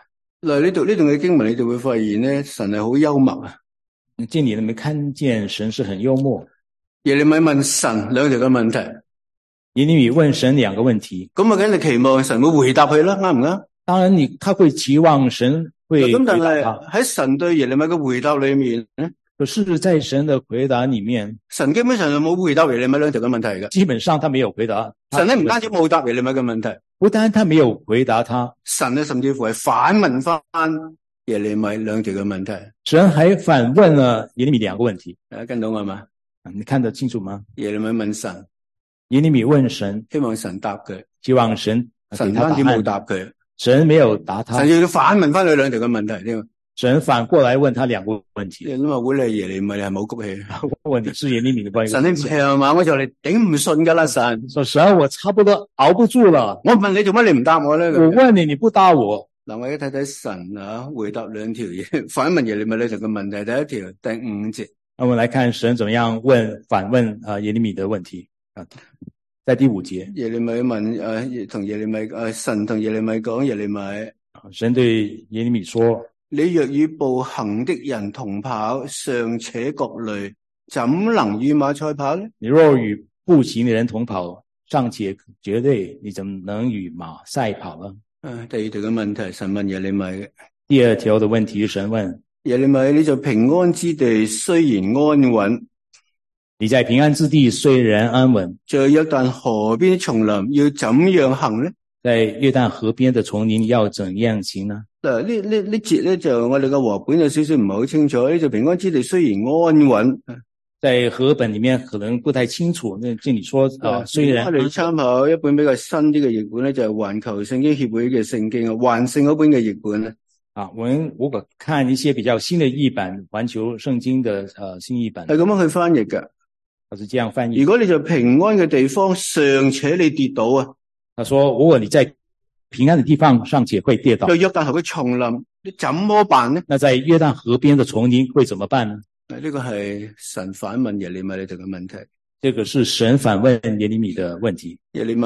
嗱，呢段嘅經文你就會發現咧，神係好幽默啊。 這裡你們看見神是很幽默。 耶利米問神兩條嘅問題。 耶利米問神兩個問題。 咁啊，梗係期望神會回答佢啦，啱唔啱？ 當然他會期望神會回答他。咁但係喺神對耶利米嘅回答裏面咧， 可是在神的回答裡面， 神基本上就冇回答耶利米兩條嘅問題嘅。 基本上他沒有回答。 神咧唔單止冇答耶利米嘅問題， 不單他沒有回答他， 神咧甚至乎係反問翻耶利米兩條嘅問題。 神還反問了耶利米兩個問題。 大家跟到我嗎？ 你看得清楚嗎？ 耶利米問神， 耶利米問神， 希望神答佢， 希望神神單止冇答佢， 神沒有答他， 神要反問翻佢兩條嘅問題添。 神反過來問他兩個問題。 你諗下，會你耶利米你係冇谷氣？ 我問你是耶利米的關係。 神你唔係嘛？我就嚟頂唔順噶啦，神。 說神我差不多熬不住了。 我問你做乜你唔答我咧？ 我問你，你不答我。 嗱，我而家睇睇神啊，回答兩條嘢，反問耶利米兩條嘅問題。第一條第5節。 我們來看神怎麼樣反問耶利米的問題啊，在第5節。 耶利米問同耶利米神同耶利米講，耶利米， 神對耶利米說： 你若與步行的人同跑，尚且覺累，怎能與馬賽跑呢？ 你若與步行的人同跑，尚且覺累，你怎能與馬賽跑呢？ 第二條嘅問題，神問耶利米嘅。 第二條的問題，神問耶利米，你在平安之地雖然安穩， 你在平安之地雖然安穩， 在約旦河邊叢林要怎樣行呢？ 在約旦河邊的叢林要怎樣行呢？ 嗱，呢節咧就我哋嘅和本有少少唔係好清楚。呢就平安之地雖然安穩， 在和本裡面可能不太清楚。那這裡說雖然我哋參考一本比較新啲嘅譯本咧，就係環球聖經協會嘅聖經啊，環聖嗰本嘅譯本咧。 我看一些比較新的譯版，環球聖經的新譯版係咁樣去翻譯嘅， 它是這樣翻譯。 如果你在平安嘅地方尚且你跌倒啊， 他說如果你在平安的地方尚且會跌倒， 在約旦河嘅叢林你怎麼辦呢？ 那在約旦河邊的叢林會怎麼辦呢？ 呢個係神反問耶利米呢條嘅問題。 這個是神反問耶利米的問題。耶利米，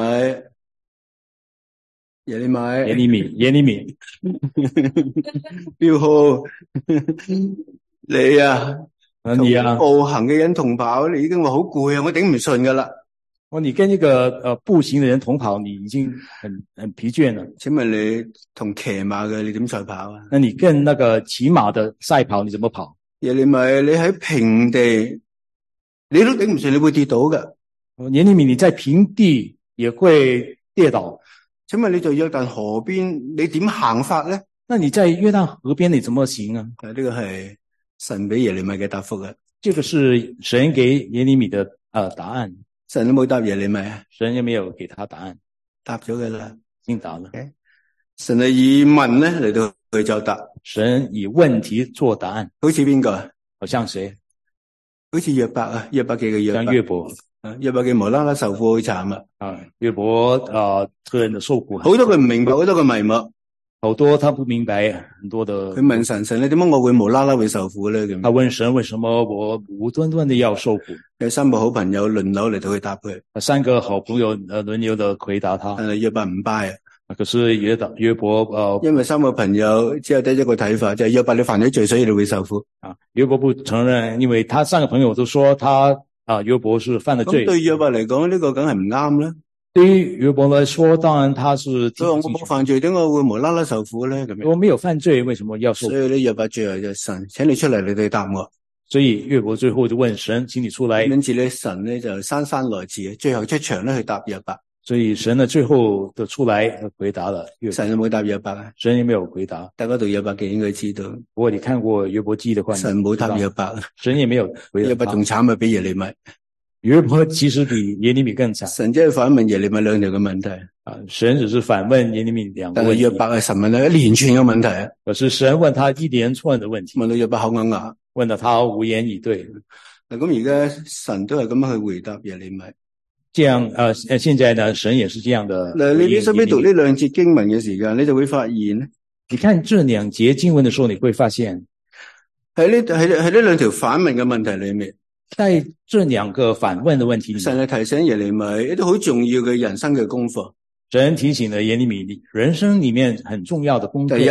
標號你啊，同步行嘅人同跑，你已經話好攰啊，我頂唔順噶啦。 你跟一個步行的人同跑，你已經很疲倦了。 請問你同騎馬嘅你點賽跑啊？ 那你跟那個騎馬的賽跑，你怎麼跑？ 耶利米，你喺平地，你都頂唔順，你會跌倒噶。 耶利米，你在平地也會跌倒。 請問你在約旦河邊，你點行法咧？ 那你在約旦河邊，你怎麼行啊？ 呢個係神俾耶利米嘅答覆啊。 這個是神給耶利米的答案。 神都冇答耶利米啊， 神也沒有給他答案， 答咗嘅啦， 已經答了。 神係以問咧嚟到去作答， 神以問題做答案。 好似邊個啊？ 好像誰？ 好似約伯啊，約伯記嘅約伯。 像約伯， 約伯記無啦啦受苦好慘啊！ 約伯特人的受苦， 好多佢唔明白，好多佢迷惑。 好多他不明白，很多的。 佢問神你點解我會無啦啦會受苦咧？咁他問神為什麼我無端端的要受苦？ 有3個好朋友輪流嚟到去答佢。 3個好朋友輪流的回答他。 但係約伯唔 buy 啊。 可是約伯因為3個朋友只有得一個睇法，就係約伯你犯咗罪，所以你會受苦。 約伯不承認，因為他3個朋友都說他約伯是犯了罪。 咁對約伯嚟講呢個梗係唔啱啦。 對於約伯來說，當然他是我冇犯罪，點解會無啦啦受苦咧？咁樣我沒有犯罪，為什麼要受苦？ 所以呢約伯最後就神，請你出嚟，你哋答我。 所以約伯最後就問神，請你出來。 因此咧，神咧就姍姍來遲，最後出場咧去答約伯。 所以神呢最後的出來回答了約伯。 神有冇答約伯啊？ 神也沒有回答。 大家讀約伯記應該知道。 不過你看過約伯記的話， 神冇答約伯， 神也沒有回答。 約伯仲慘啊，比耶利米。 約伯其實比耶利米更慘。 神只係反問耶利米2條嘅問題。 神只是反問耶利米2個問題。 但係約伯係神問佢一連串嘅問題啊。 可是神問他一連串的問題， 問到約伯口硬牙， 問到他無言以對。 咁而家神都係咁樣去回答耶利米。 這樣現在呢，神也是這樣的。 你身邊讀呢2節經文嘅時間，你就會發現， 你看這2節經文的時候，你會發現喺呢2條反問嘅問題裏面， 在這2個反問的問題裏面， 神係提醒耶利米一啲好重要嘅人生嘅功課。 神提醒了耶利米人生裏面很重要的功課。 第一，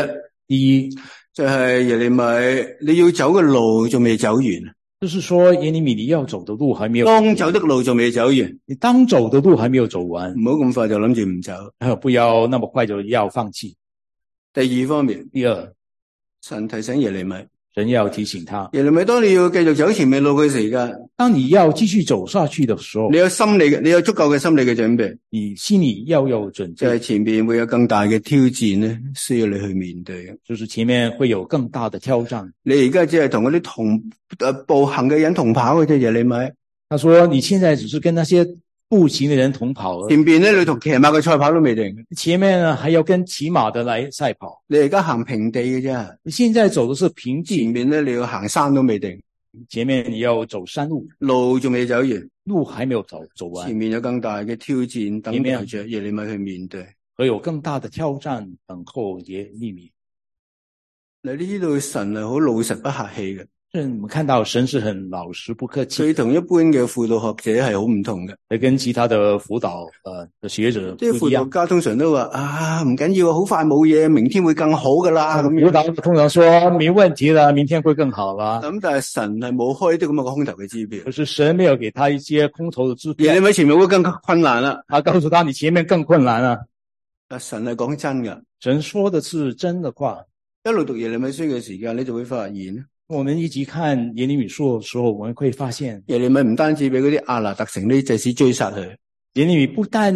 第一， 就係耶利米，你要走嘅路仲未走完。 就是說耶利米你要走的路還沒有當走的路仲未走完， 你當走的路還沒有走完， 唔好咁快就諗住唔走， 不要那麼快就要放棄。 第二方面， 第二， 神提醒耶利米， 神要提醒他， 耶利米，當你要繼續走前面路嘅時間， 當你要繼續走下去的時候， 你有足夠嘅心理嘅準備， 你心裏要有準備， 就係前面會有更大嘅挑戰咧，需要你去面對嘅。 就是前面會有更大的挑戰。 你而家只係同嗰啲步行嘅人同跑嘅啫，耶利米。 他說你現在只是跟那些步行的人同跑， 前邊咧你同騎馬嘅賽跑都未定， 前面呢還要跟騎馬的來賽跑。 你而家行平地嘅啫， 你現在走的是平地， 前面咧你要行山都未定， 前面你要走山路， 路仲未走完， 路還沒有走完， 前面有更大嘅挑戰等待着耶利米去面對， 會有更大的挑戰等候耶利米。 你呢度神係好老實不客氣嘅。 我們看到神是很老實不客氣， 佢同一般嘅輔導學者係好唔同嘅， 跟其他的輔導的學者即係輔導家通常都話唔緊要，好快冇嘢，明天會更好噶啦。咁輔導通常說沒問題啦，明天會更好啦。 咁但係神係冇開啲咁嘅空頭嘅支票， 可是神沒有給他一些空頭的支票。 耶利米前面會更困難啦， 他告訴他你前面更困難啦。 神係講真噶， 神說的是真的話。 一路讀耶利米書嘅時間，你就會發現。 我們一直看耶利米書的時候，我們會發現耶利米唔單止俾嗰啲亞拿特城啲祭司追殺佢， 耶利米不但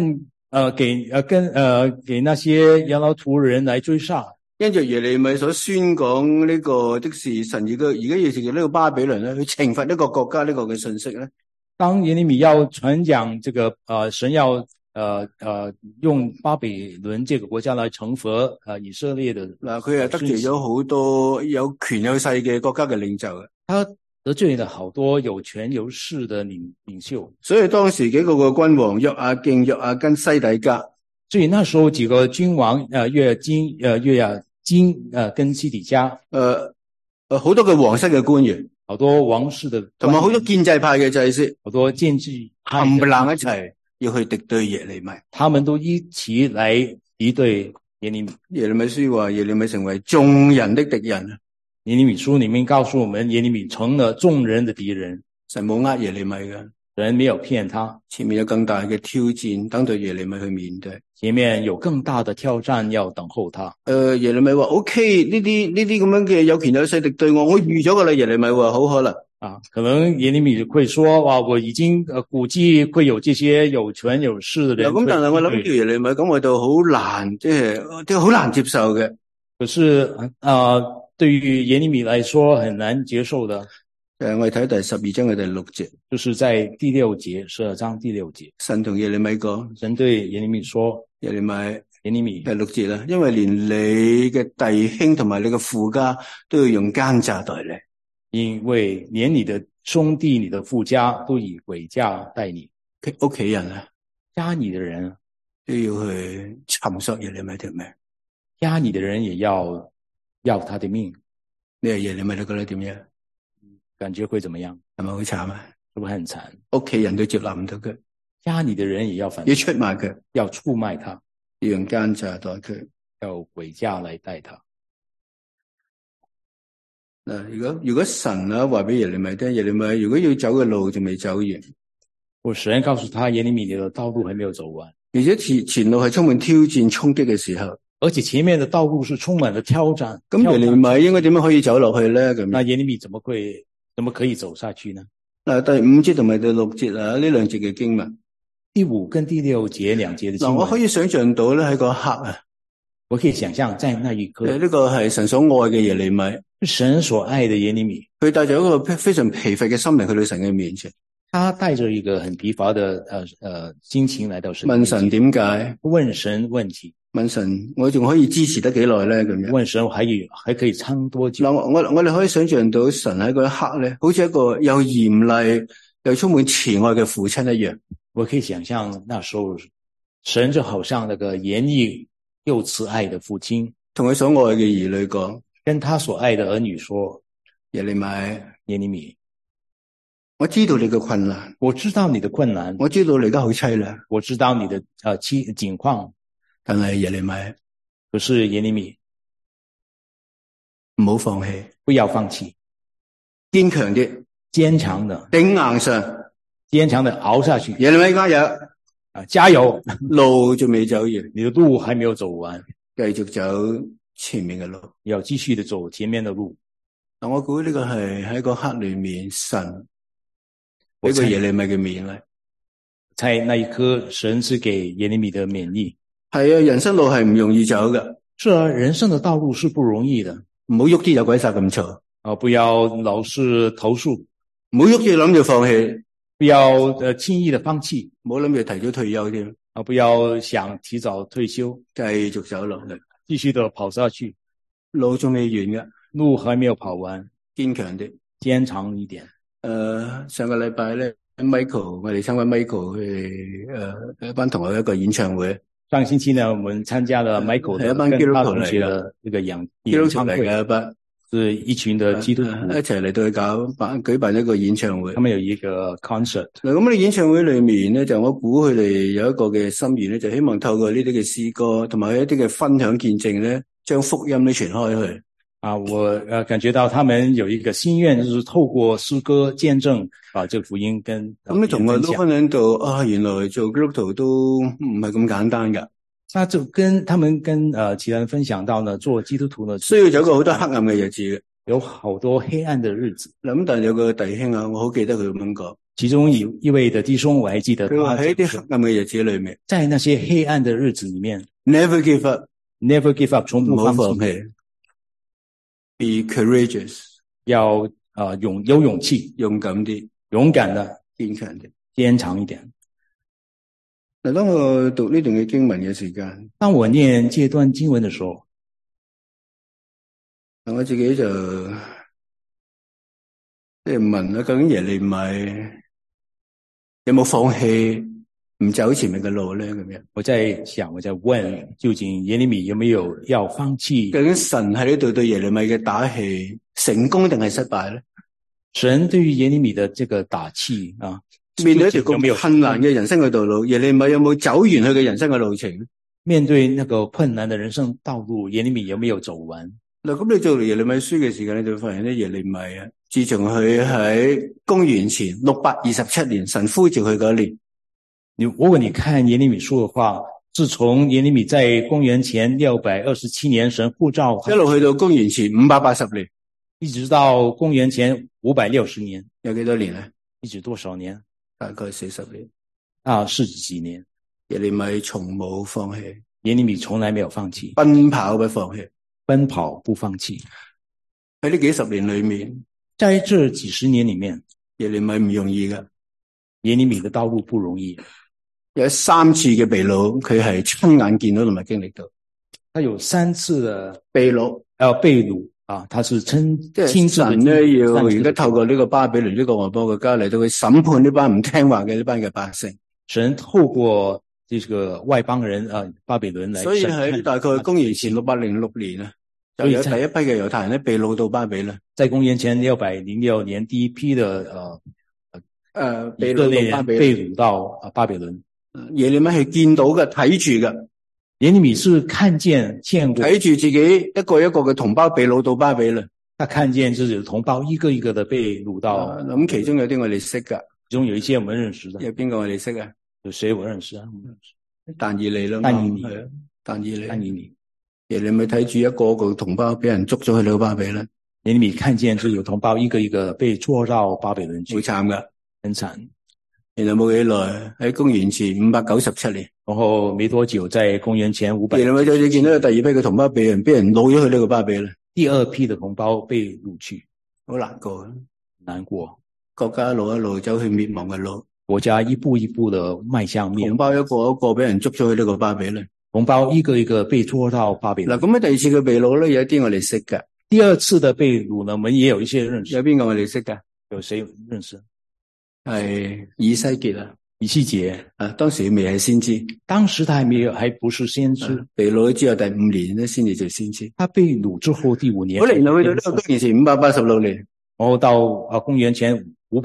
給那些亞拉突人來追殺， 因着耶利米所宣講呢個的是神而家要藉着呢個巴比倫咧去懲罰一個國家呢個嘅信息咧。當耶利米要傳講這個神要用巴比倫這個國家來懲罰以色列的嗱，佢係得罪咗好多有權有勢嘅國家嘅領袖嘅， 他得罪了好多有權有勢的領袖。 所以當時幾個君王約亞敬、約亞根、西底家， 所以那時候幾個君王約亞金跟西底家， 好多嘅皇室嘅官員， 好多王室的， 同埋好多建制派嘅祭司， 好多建制派冚唪唥一齊要去敵對耶利米， 他們都一起來敵對耶利米。 耶利米書話耶利米成為眾人的敵人。 耶利米書裏面告訴我們，耶利米成了眾人的敵人。 神冇呃耶利米嘅， 人沒有騙他， 前面有更大嘅挑戰等待耶利米去面對， 前面有更大的挑戰要等候他。 耶利米話 OK， 呢啲咁樣嘅有權有勢敵對我預咗噶啦。耶利米話好可能。 可能耶利米會說，哇，我已經估計會有這些有權有勢的人。 咁但係我諗住耶利米咁我就好難，即係好難接受嘅。 可是對於耶利米來說很難接受的。 我哋睇第12章嘅第6節， 就是在第6節，12章第6節， 神同耶利米講， 神對耶利米說， 耶利米第6節啦，因為連你嘅弟兄同埋你嘅父家都要用奸詐待你。 因為連你的兄弟、你的父家都以詭詐待你， 屋企人啊， 家你的人都要去尋索耶利米條命， 家你的人也要他的命。 你係耶利米，你覺得點樣？ 感覺會怎麼樣？ 係咪好慘啊？ 是不是很慘？ 屋企人都接納唔到佢， 家你的人也要反， 要出賣佢， 要出賣他， 要用奸詐待佢， 要詭詐來待他。 嗱，如果神啊話俾耶利米聽，耶利米如果要走嘅路仲未走完， 我神告訴他耶利米你的道路還沒有走完， 而且前路係充滿挑戰衝擊嘅時候， 而且前面的道路是充滿了挑戰。 咁耶利米應該點樣可以走落去咧？咁那耶利米怎麼可以走下去呢？ 嗱，第5節同埋第6節啊，呢兩節嘅經文， 第5跟第6節兩節的經文， 我可以想象到咧喺嗰刻啊， 我可以想象在那一刻， 呢個係神所愛嘅耶利米， 神所愛的耶利米， 佢帶着一個非常疲乏嘅心靈去到神嘅面前， 他帶着一個很疲乏的心情來到神問神點解， 問神問題， 問神我仲可以支持得幾耐咧？咁樣問神還可以撐多久？ 嗱，我哋可以想象到神喺嗰一刻咧，好似一個又嚴厲又充滿慈愛嘅父親一樣。 我可以想象那時候神就好像那個嚴厲又慈愛的父親， 同佢所愛嘅兒女講， 跟他所愛的兒女說， 耶利米，我知道你嘅困難， 我知道你的困難， 我知道你而家好淒涼， 我知道你的境況， 但係耶利米， 可是耶利米， 唔好放棄， 不要放棄， 堅強啲， 堅強的頂硬上， 堅強的熬下去。 耶利米加油啊，加油！ 路仲未走完， 你的路還沒有走完， 繼續走前面嘅路， 要繼續的走前面的路。 我估呢個係喺個刻裏面神俾個耶利米嘅勉勵。 在那一刻，神是給耶利米的勉勵。 係啊，人生路係唔容易走嘅。 是啊，人生的道路是不容易的。 唔好喐啲有鬼殺咁嘈。 啊，不要老是投訴。 唔好喐啲諗住放棄。 不要輕易的放棄。 唔好諗住提早退休添。 啊，不要想提早退休。 繼續走落去。 繼續的跑下去。 路仲未完嘅。 路還沒有跑完。 堅強啲。 堅強一點。 上個禮拜咧 ，Michael 我哋參加 Michael 一班同學一個演唱會。 上星期呢，我們參加了 Michael 的一班基督徒同學的這個演唱會嘅一班， 是一群的基督徒一齊嚟到去舉辦一個演唱會。 他們有一個 concert。 嗱，咁喺演唱會裏面咧，就我估佢哋有一個嘅心願咧，就希望透過呢啲嘅詩歌同埋一啲嘅分享見證咧，將福音咧傳開去。 啊，我感覺到他們有一個心願，就是透過詩歌見證啊，這個福音跟咁你同我都分享到啊，原來做基督徒都唔係咁簡單噶。 那就跟他們其他人分享到呢，做基督徒呢需要走過好多黑暗嘅日子， 有好多黑暗的日子。 咁但係有個弟兄啊，我好記得佢咁樣講。 其中一位的弟兄，我還記得佢話喺啲黑暗嘅日子裏面， 在那些黑暗的日子裏面 ，never give up，never give up， 從不放棄。 Be courageous， 要有勇氣， 勇敢啲， 勇敢的， 堅強啲， 堅強一點。 嗱，當我讀呢段嘅經文嘅時間， 當我念這段經文的時候， 我自己就即係問啦，究竟耶利米有冇放棄唔走前面嘅路咧？咁樣，我在問，究竟耶利米有沒有要放棄？究竟神喺呢度對耶利米嘅打氣成功定係失敗咧？神對於耶利米的這個打氣啊，面對一條咁困難嘅人生嘅道路，耶利米有冇走完佢嘅人生嘅路程？面對那個困難的人生道路，耶利米有沒有走完？嗱，咁你做耶利米書嘅時間，你就會發現咧，耶利米啊，自從佢喺公元前627年神呼召佢嗰年。如果你看耶利米書的話，自從耶利米在公元前627年神呼召，一路去到公元前580年，一直到公元前560年，有幾多年呢？一直多少年？大概40年。啊，40幾年。耶利米從冇放棄，耶利米從來沒有放棄，奔跑不放棄，奔跑不放棄。喺呢幾十年裏面，在這幾十年裏面，耶利米唔容易㗎，耶利米的道路不容易。有3次嘅被擄，佢係親眼見到同埋經歷到。他有3次的被擄，被擄啊，他是親自神咧要而家透過呢個巴比倫呢個外邦國家嚟到去審判呢班唔聽話嘅呢班嘅百姓。神透過這個外邦人啊，巴比倫嚟。所以喺大概公元前606年啊，就有第一批嘅猶太人咧被擄到巴比倫。在公元前606年，第一批的被擄到巴比倫。耶利米係見到嘅，睇住嘅。耶利米是看見見過，睇住自己一個一個嘅同胞被擄到巴比倫。他看見自己的同胞一個一個的被擄到。咁其中有啲我哋識噶，其中有一些我們認識的。有邊個我哋識啊？有誰我認識啊？但以理咯，係啊，但以理。耶利米睇住一個個同胞俾人捉咗去到巴比倫。耶利米看見自己的同胞一個一個被捉到巴比倫去，好慘噶，很慘。然後冇幾耐喺公元前597年，然後沒多久在公元前500，耶利米就見到第二批嘅同胞俾人擄咗去呢個巴比倫。第二批的同胞被擄去，好難過，難過。國家一路一路走去滅亡嘅路，國家一步一步的邁向滅亡。同胞一個一個俾人捉咗去呢個巴比倫，同胞一個一個被捉到巴比倫。嗱，咁喺第二次嘅被擄咧，有一啲我哋識㗎。第二次的被擄呢，我們也有一些認識。有邊個我哋識㗎？有誰認識？係以西結啊，以西結啊，當時未係先知，當時他還不是先知，被擄之後第5年咧先至做先知。他被擄之後第5年，好嚟到去到呢個公元前586年，然後到公元前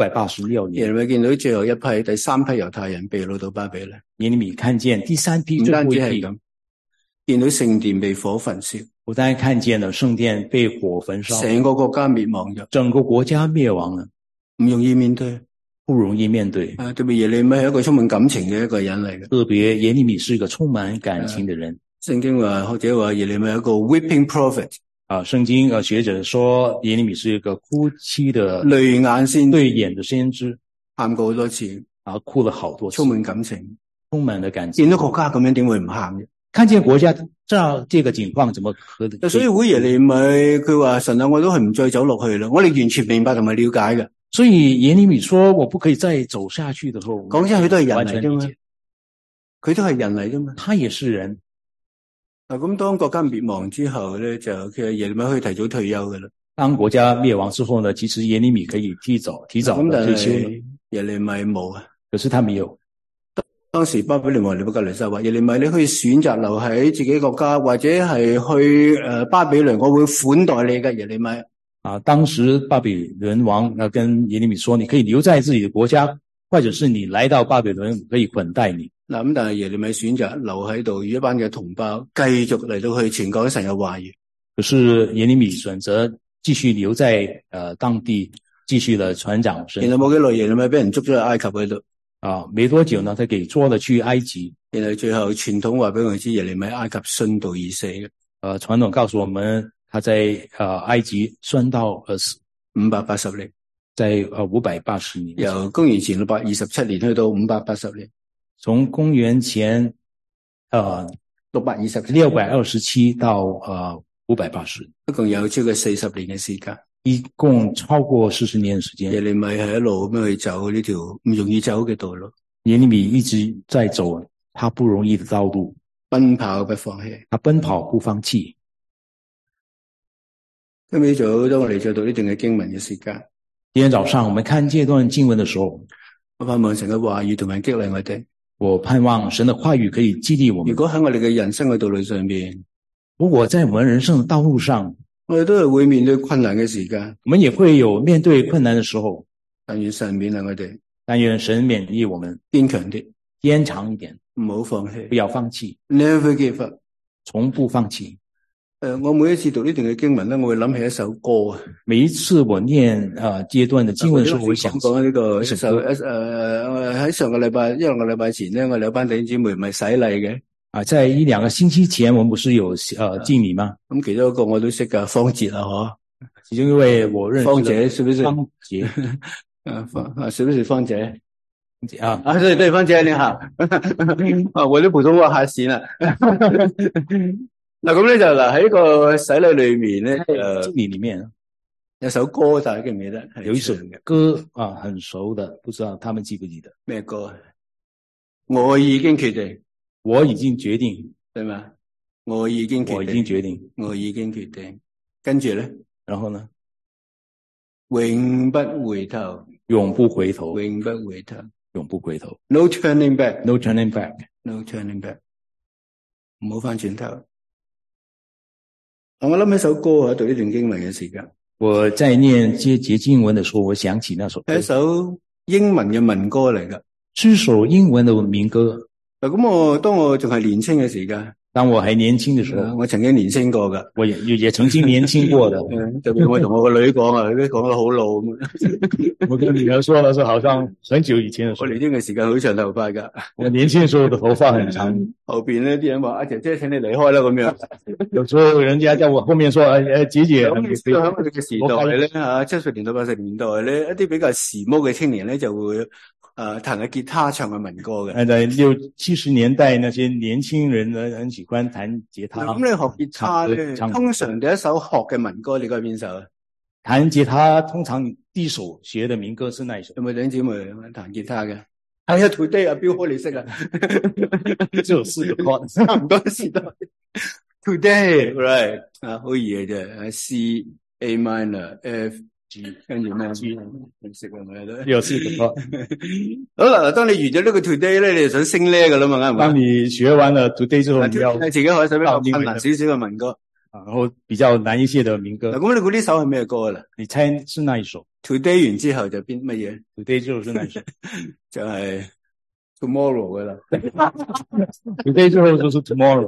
586年，耶利米見到最後一批第3批猶太人被擄到巴比倫。耶利米看見第3批最後一批， 見到聖殿被火焚燒， 不但看見了聖殿被火焚燒， 成個國家滅亡咗， 整個國家滅亡了， 唔容易面對， 不容易面對。 特別耶利米係一個充滿感情嘅一個人嚟嘅， 特別耶利米是一個充滿感情嘅人。 聖經話學者話耶利米係一個 weeping prophet。 聖經學者說耶利米是一個哭泣的淚眼先對眼的先知， 喊過好多次， 哭了好多次， 充滿感情， 充滿了感情。 見到國家咁樣點會唔喊嘅？ 看見國家這個情況，怎麼可能？ 所以會耶利米佢話神啊，我都係唔再走落去啦。我哋完全明白同埋了解嘅。 所以耶利米說我不可以再走下去的時候， 講真佢都係人嚟啫嘛，佢都係人嚟啫嘛， 他也是人。 咁當國家滅亡之後咧，就其實耶利米可以提早退休嘅啦。 當國家滅亡之後呢，其實耶利米可以提早退休了。 耶利米冇啊， 可是他沒有。 當時巴比倫王尼布甲尼撒話耶利米，你可以選擇留喺自己國家，或者係去巴比倫，我會款待你嘅耶利米。 當時巴比倫王跟耶利米說，你可以留在自己的國家，或者是你來到巴比倫，可以款待你。 咁但係耶利米選擇留喺度，與一班嘅同胞繼續嚟到去傳講神嘅話語。 可是耶利米選擇繼續留在當地，繼續的傳講神。 然後冇幾耐，耶利米俾人捉咗去埃及嗰度。 沒多久呢，他給捉了去埃及。 然後最後傳統話俾我哋知，耶利米埃及殉道而死嘅。 傳統告訴我們，他在埃及殉道而死 ，580年， 在580年， 由公元前627年去到580年。 從公元前627到580， 一共有超過40年嘅時間， 一共超過40年時間。 耶利米係一路咁樣去走呢條唔容易走嘅道路。 耶利米一直在走他不容易的道路， 奔跑不放棄， 他奔跑不放棄。 今日早當我哋再讀呢段嘅經文嘅時間， 今天早上我們看這段經文的時候， 我盼望神嘅話語同埋激勵我哋。 我盼望神的話語可以激勵我們。 如果喺我哋嘅人生嘅道路上面， 如果在我們人生的道路上， 我哋都係會面對困難嘅時間， 我們也會有面對困難的時候。 但願神勉勵我哋， 但願神勉勵我們堅強啲， 堅強一點， 唔好放棄， 不要放棄 ，Never give up， 從不放棄。 我每一次讀呢段嘅經文咧，我會諗起一首歌啊。 每一次我念階段嘅經文嘅時候，我會想講呢個一首喺上個禮拜一兩個禮拜前咧，我哋有班弟兄姊妹唔係洗禮嘅。 在一兩個星期前，我們不是有敬禮嗎？ 咁其中一個我都識噶，方杰啊，嗬。 其中一位我認識方姐，是不是？ 方杰， 是不是方姐？ 對， 方姐你好。我啲普通話下線啦。嗱咁咧就喺個洗禮裏面咧， 敬禮裏面有首歌，大家記唔記得？ 有一首歌很熟的，不知道他們記不記得？ 咩歌？我已經決定， 我已經決定， 對嗎？我已經決定，我已經決定。跟住咧， 然後呢？ 永不回頭， 永不回頭， 永不回頭， 永不回頭。 No turning back， No turning back， No turning back， 唔好翻轉頭。我諗起首歌喺讀呢段經文嘅時間， 我在念這節經文的時候，我想起那首歌， 係一首英文嘅民歌嚟噶， 是一首英文的民歌。 咁當我仲係年輕嘅時間， 當我還年輕的時候， 我曾經年輕過噶， 我也曾經年輕過的。 特別我同我個女講啊，佢都講得好老咁。 我跟女兒說的是好像很久以前的時候。 我年輕嘅時間好長頭髮噶， 我年輕時候的頭髮很長。 後邊呢啲人話：阿姐姐，請你離開啦咁樣。 有時候人家叫我後面說：姐姐。 咁喺我哋嘅時代咧，70年代80年代咧，一啲比較時髦嘅青年咧就會彈個吉他唱嘅民歌嘅。 在60、70年代，那些年輕人呢很喜歡彈吉他。 咁你學吉他咧，通常第一首學嘅民歌，你覺得邊首啊？ 彈吉他通常第一首學嘅民歌是哪一首？ 有冇弟兄姊妹彈吉他嘅？係啊 ，Today 啊，標開你識啊？ 只有4個 chord， 差唔多時代。Today right 好易嘅啫 ，C A minor F G 跟住咩 G 唔識啊，咪都有4個 chord。 好啦，當你完咗呢個 Today 咧，你就想升呢噶啦嘛，啱唔啱？ 當你學完了 Today 之後，你要自己學一首比較困難少少嘅民歌， 然後比較難一些嘅民歌。 咁你估呢首係咩歌啦？ 你猜是哪一首 ？Today 完之後就變乜嘢 ？Today 就是哪一首？ 就係 tomorrow 噶啦。 Today 之後就是 tomorrow。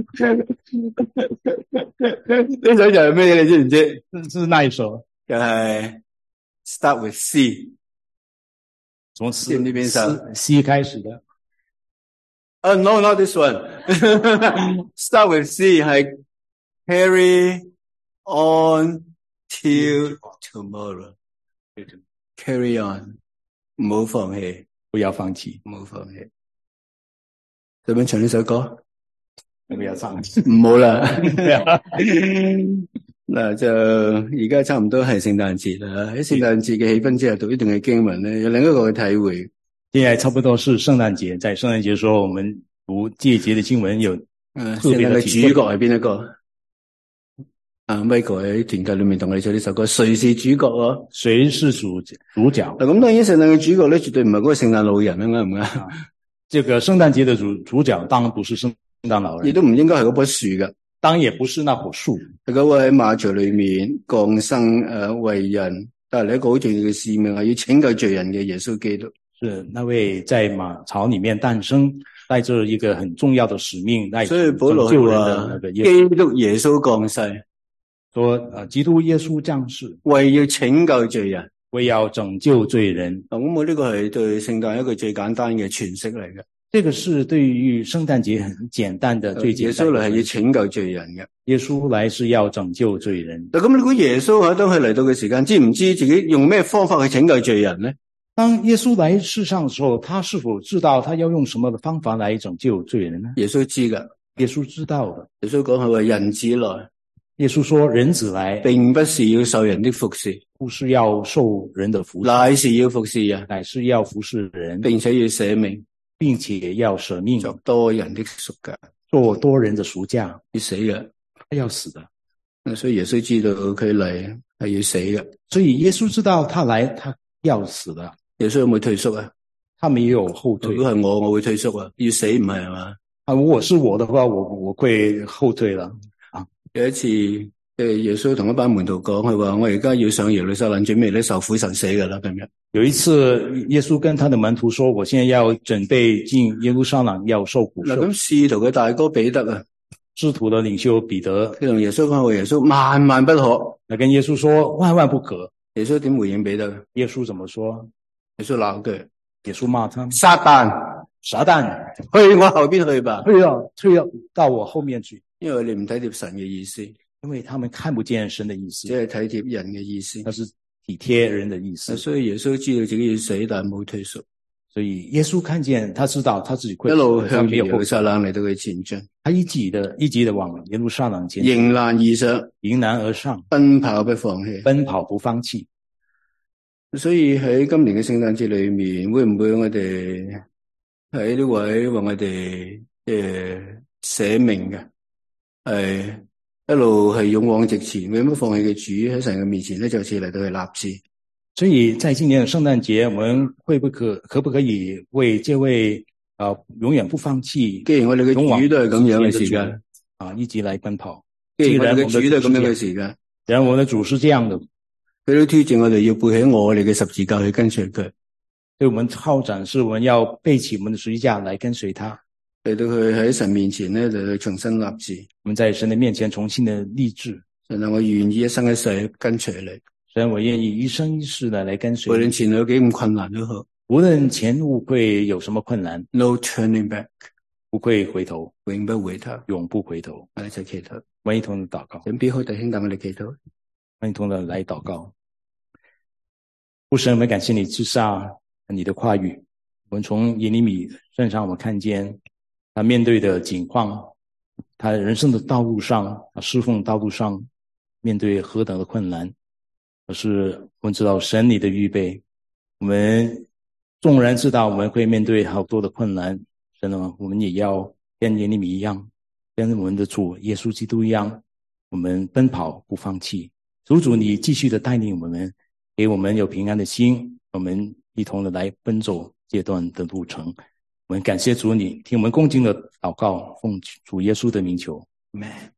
呢首就係咩嘢？你知唔知？ 是那一首？ 就係 start with C。 從知唔知邊首 C 開始的。 No, not this one. Start with C 係 carry on till tomorrow. Carry on， 唔好放棄， 不要放棄， 唔好放棄。想唔想唱呢首歌？ 不要唱， 唔好啦。嗱，就而家差唔多係聖誕節啦。喺聖誕節嘅氣氛之下讀一段嘅經文咧，有另一個嘅體會。 現在差不多是聖誕節，在聖誕節的時候，我們讀這一節的經文有特別的體會。 主角係邊一個？Michael 喺團契裏面同我哋唱呢首歌，誰是主角啊？ 誰是主角？嗱， 咁當然聖誕嘅主角咧，絕對唔係嗰個聖誕老人啦，啱唔啱？ 這個聖誕節的主角當然不是聖誕老人， 亦都唔應該係嗰棵樹噶， 當然也不是那棵樹。 係嗰位喺馬槽裏面降生為人，帶嚟一個好重要嘅使命，係要拯救罪人嘅耶穌基督。 是那位在馬槽裏面誕生，帶着一個很重要的使命，來拯救人的那個基督耶穌降世， 說基督耶穌降世， 為要拯救罪人， 為要拯救罪人。 咁我呢個係對聖誕一個最簡單嘅詮釋嚟嘅。 這個是對於聖誕節很簡單的最簡單的。耶穌嚟係要拯救罪人嘅， 耶穌來是要拯救罪人。 咁你估耶穌當佢嚟到嘅時間，知唔知自己用咩方法去拯救罪人呢？ 當耶穌來世上的時候，他是否知道他要用什麼的方法來拯救罪人呢？ 耶穌知噶， 耶穌知道的。 耶穌講佢話人子來， 耶穌說人子來， 並不是要受人的服侍， 不是要受人的服侍， 乃是要服侍人， 乃是要服侍人， 並且要捨命， 並且要捨命， 作多人的贖價， 做多人的贖價， 要死嘅， 要死的。 所以耶穌知道佢嚟係要死嘅， 所以耶穌知道他來，他要死的。 耶穌有冇退縮啊？ 他沒有後退。 如果係我會退縮啊，要死唔係嘛？ 如果是我的話，我會後退了。 有一次，耶穌同一班門徒講，佢話我而家要上耶路撒冷，準備咧受苦受死噶啦，咁樣。 有一次，耶穌跟他的門徒說：我現在要準備進耶路撒冷，要受苦受。 嗱，咁使徒嘅大哥彼得啊， 使徒的領袖彼得， 佢同耶穌講：耶穌萬萬不可。 來跟耶穌說萬萬不可。 耶穌點回應彼得？ 耶穌怎麼說？ 耶穌鬧佢， 耶穌罵他： 撒旦， 撒旦， 去我後邊去吧， 退到我後面去。 因為你唔體貼神嘅意思， 因為他們看不見神的意思， 只係體貼人嘅意思， 那是體貼人的意思。 所以耶穌知道自己要死，但係冇退縮。 所以耶穌看見，他知道他自己會一路向耶路撒冷嚟到佢前進， 他一級的往耶路撒冷前進， 迎難而上， 迎難而上， 奔跑不放棄， 奔跑不放棄。 所以喺今年嘅聖誕節裏面，會唔會我哋喺呢位為我哋捨命嘅，係一路係勇往直前，永不放棄嘅主喺神嘅面前咧，就似嚟到去立志。 所以在今年的聖誕節，我們可不可以為這位永遠不放棄？ 既然我哋嘅主都係咁樣嘅時間一直來奔跑。 既然我哋嘅主都係咁樣嘅時間， 然後我們的主是這樣的。 佢都挑戰我哋要背起我哋嘅十字架去跟隨佢。 對我們號召是我們要背起我們的十字架來跟隨他。 嚟到佢喺神面前咧，就去重新立志。 我們在神的面前重新的立志。 神啊，我願意一生一世跟隨你。 神，我願意一生一世的來跟隨你。 無論前路有幾咁困難都好， 無論前路會有什麼困難 ，No turning back， 不會回頭， 永不回頭， 永不回頭。 我哋一齊祈禱， 我們一同的禱告。 準備好弟兄等我哋祈禱， 我們一同的來禱告。父神，我們感謝你賜下你的話語。我們從耶利米身上，我們看見他面對的境況，他人生的道路上，侍奉道路上，面對何等的困難。可是我們知道神你的預備，我們縱然知道我們會面對好多的困難，神啊，我們也要跟耶利米一樣，跟我們的主耶穌基督一樣，我們奔跑不放棄。主你繼續的帶領我們，給我們有平安的心，我們一同的來奔走這段的路程。我們感謝主你，聽我們恭敬的禱告，奉主耶穌的名求，Amen。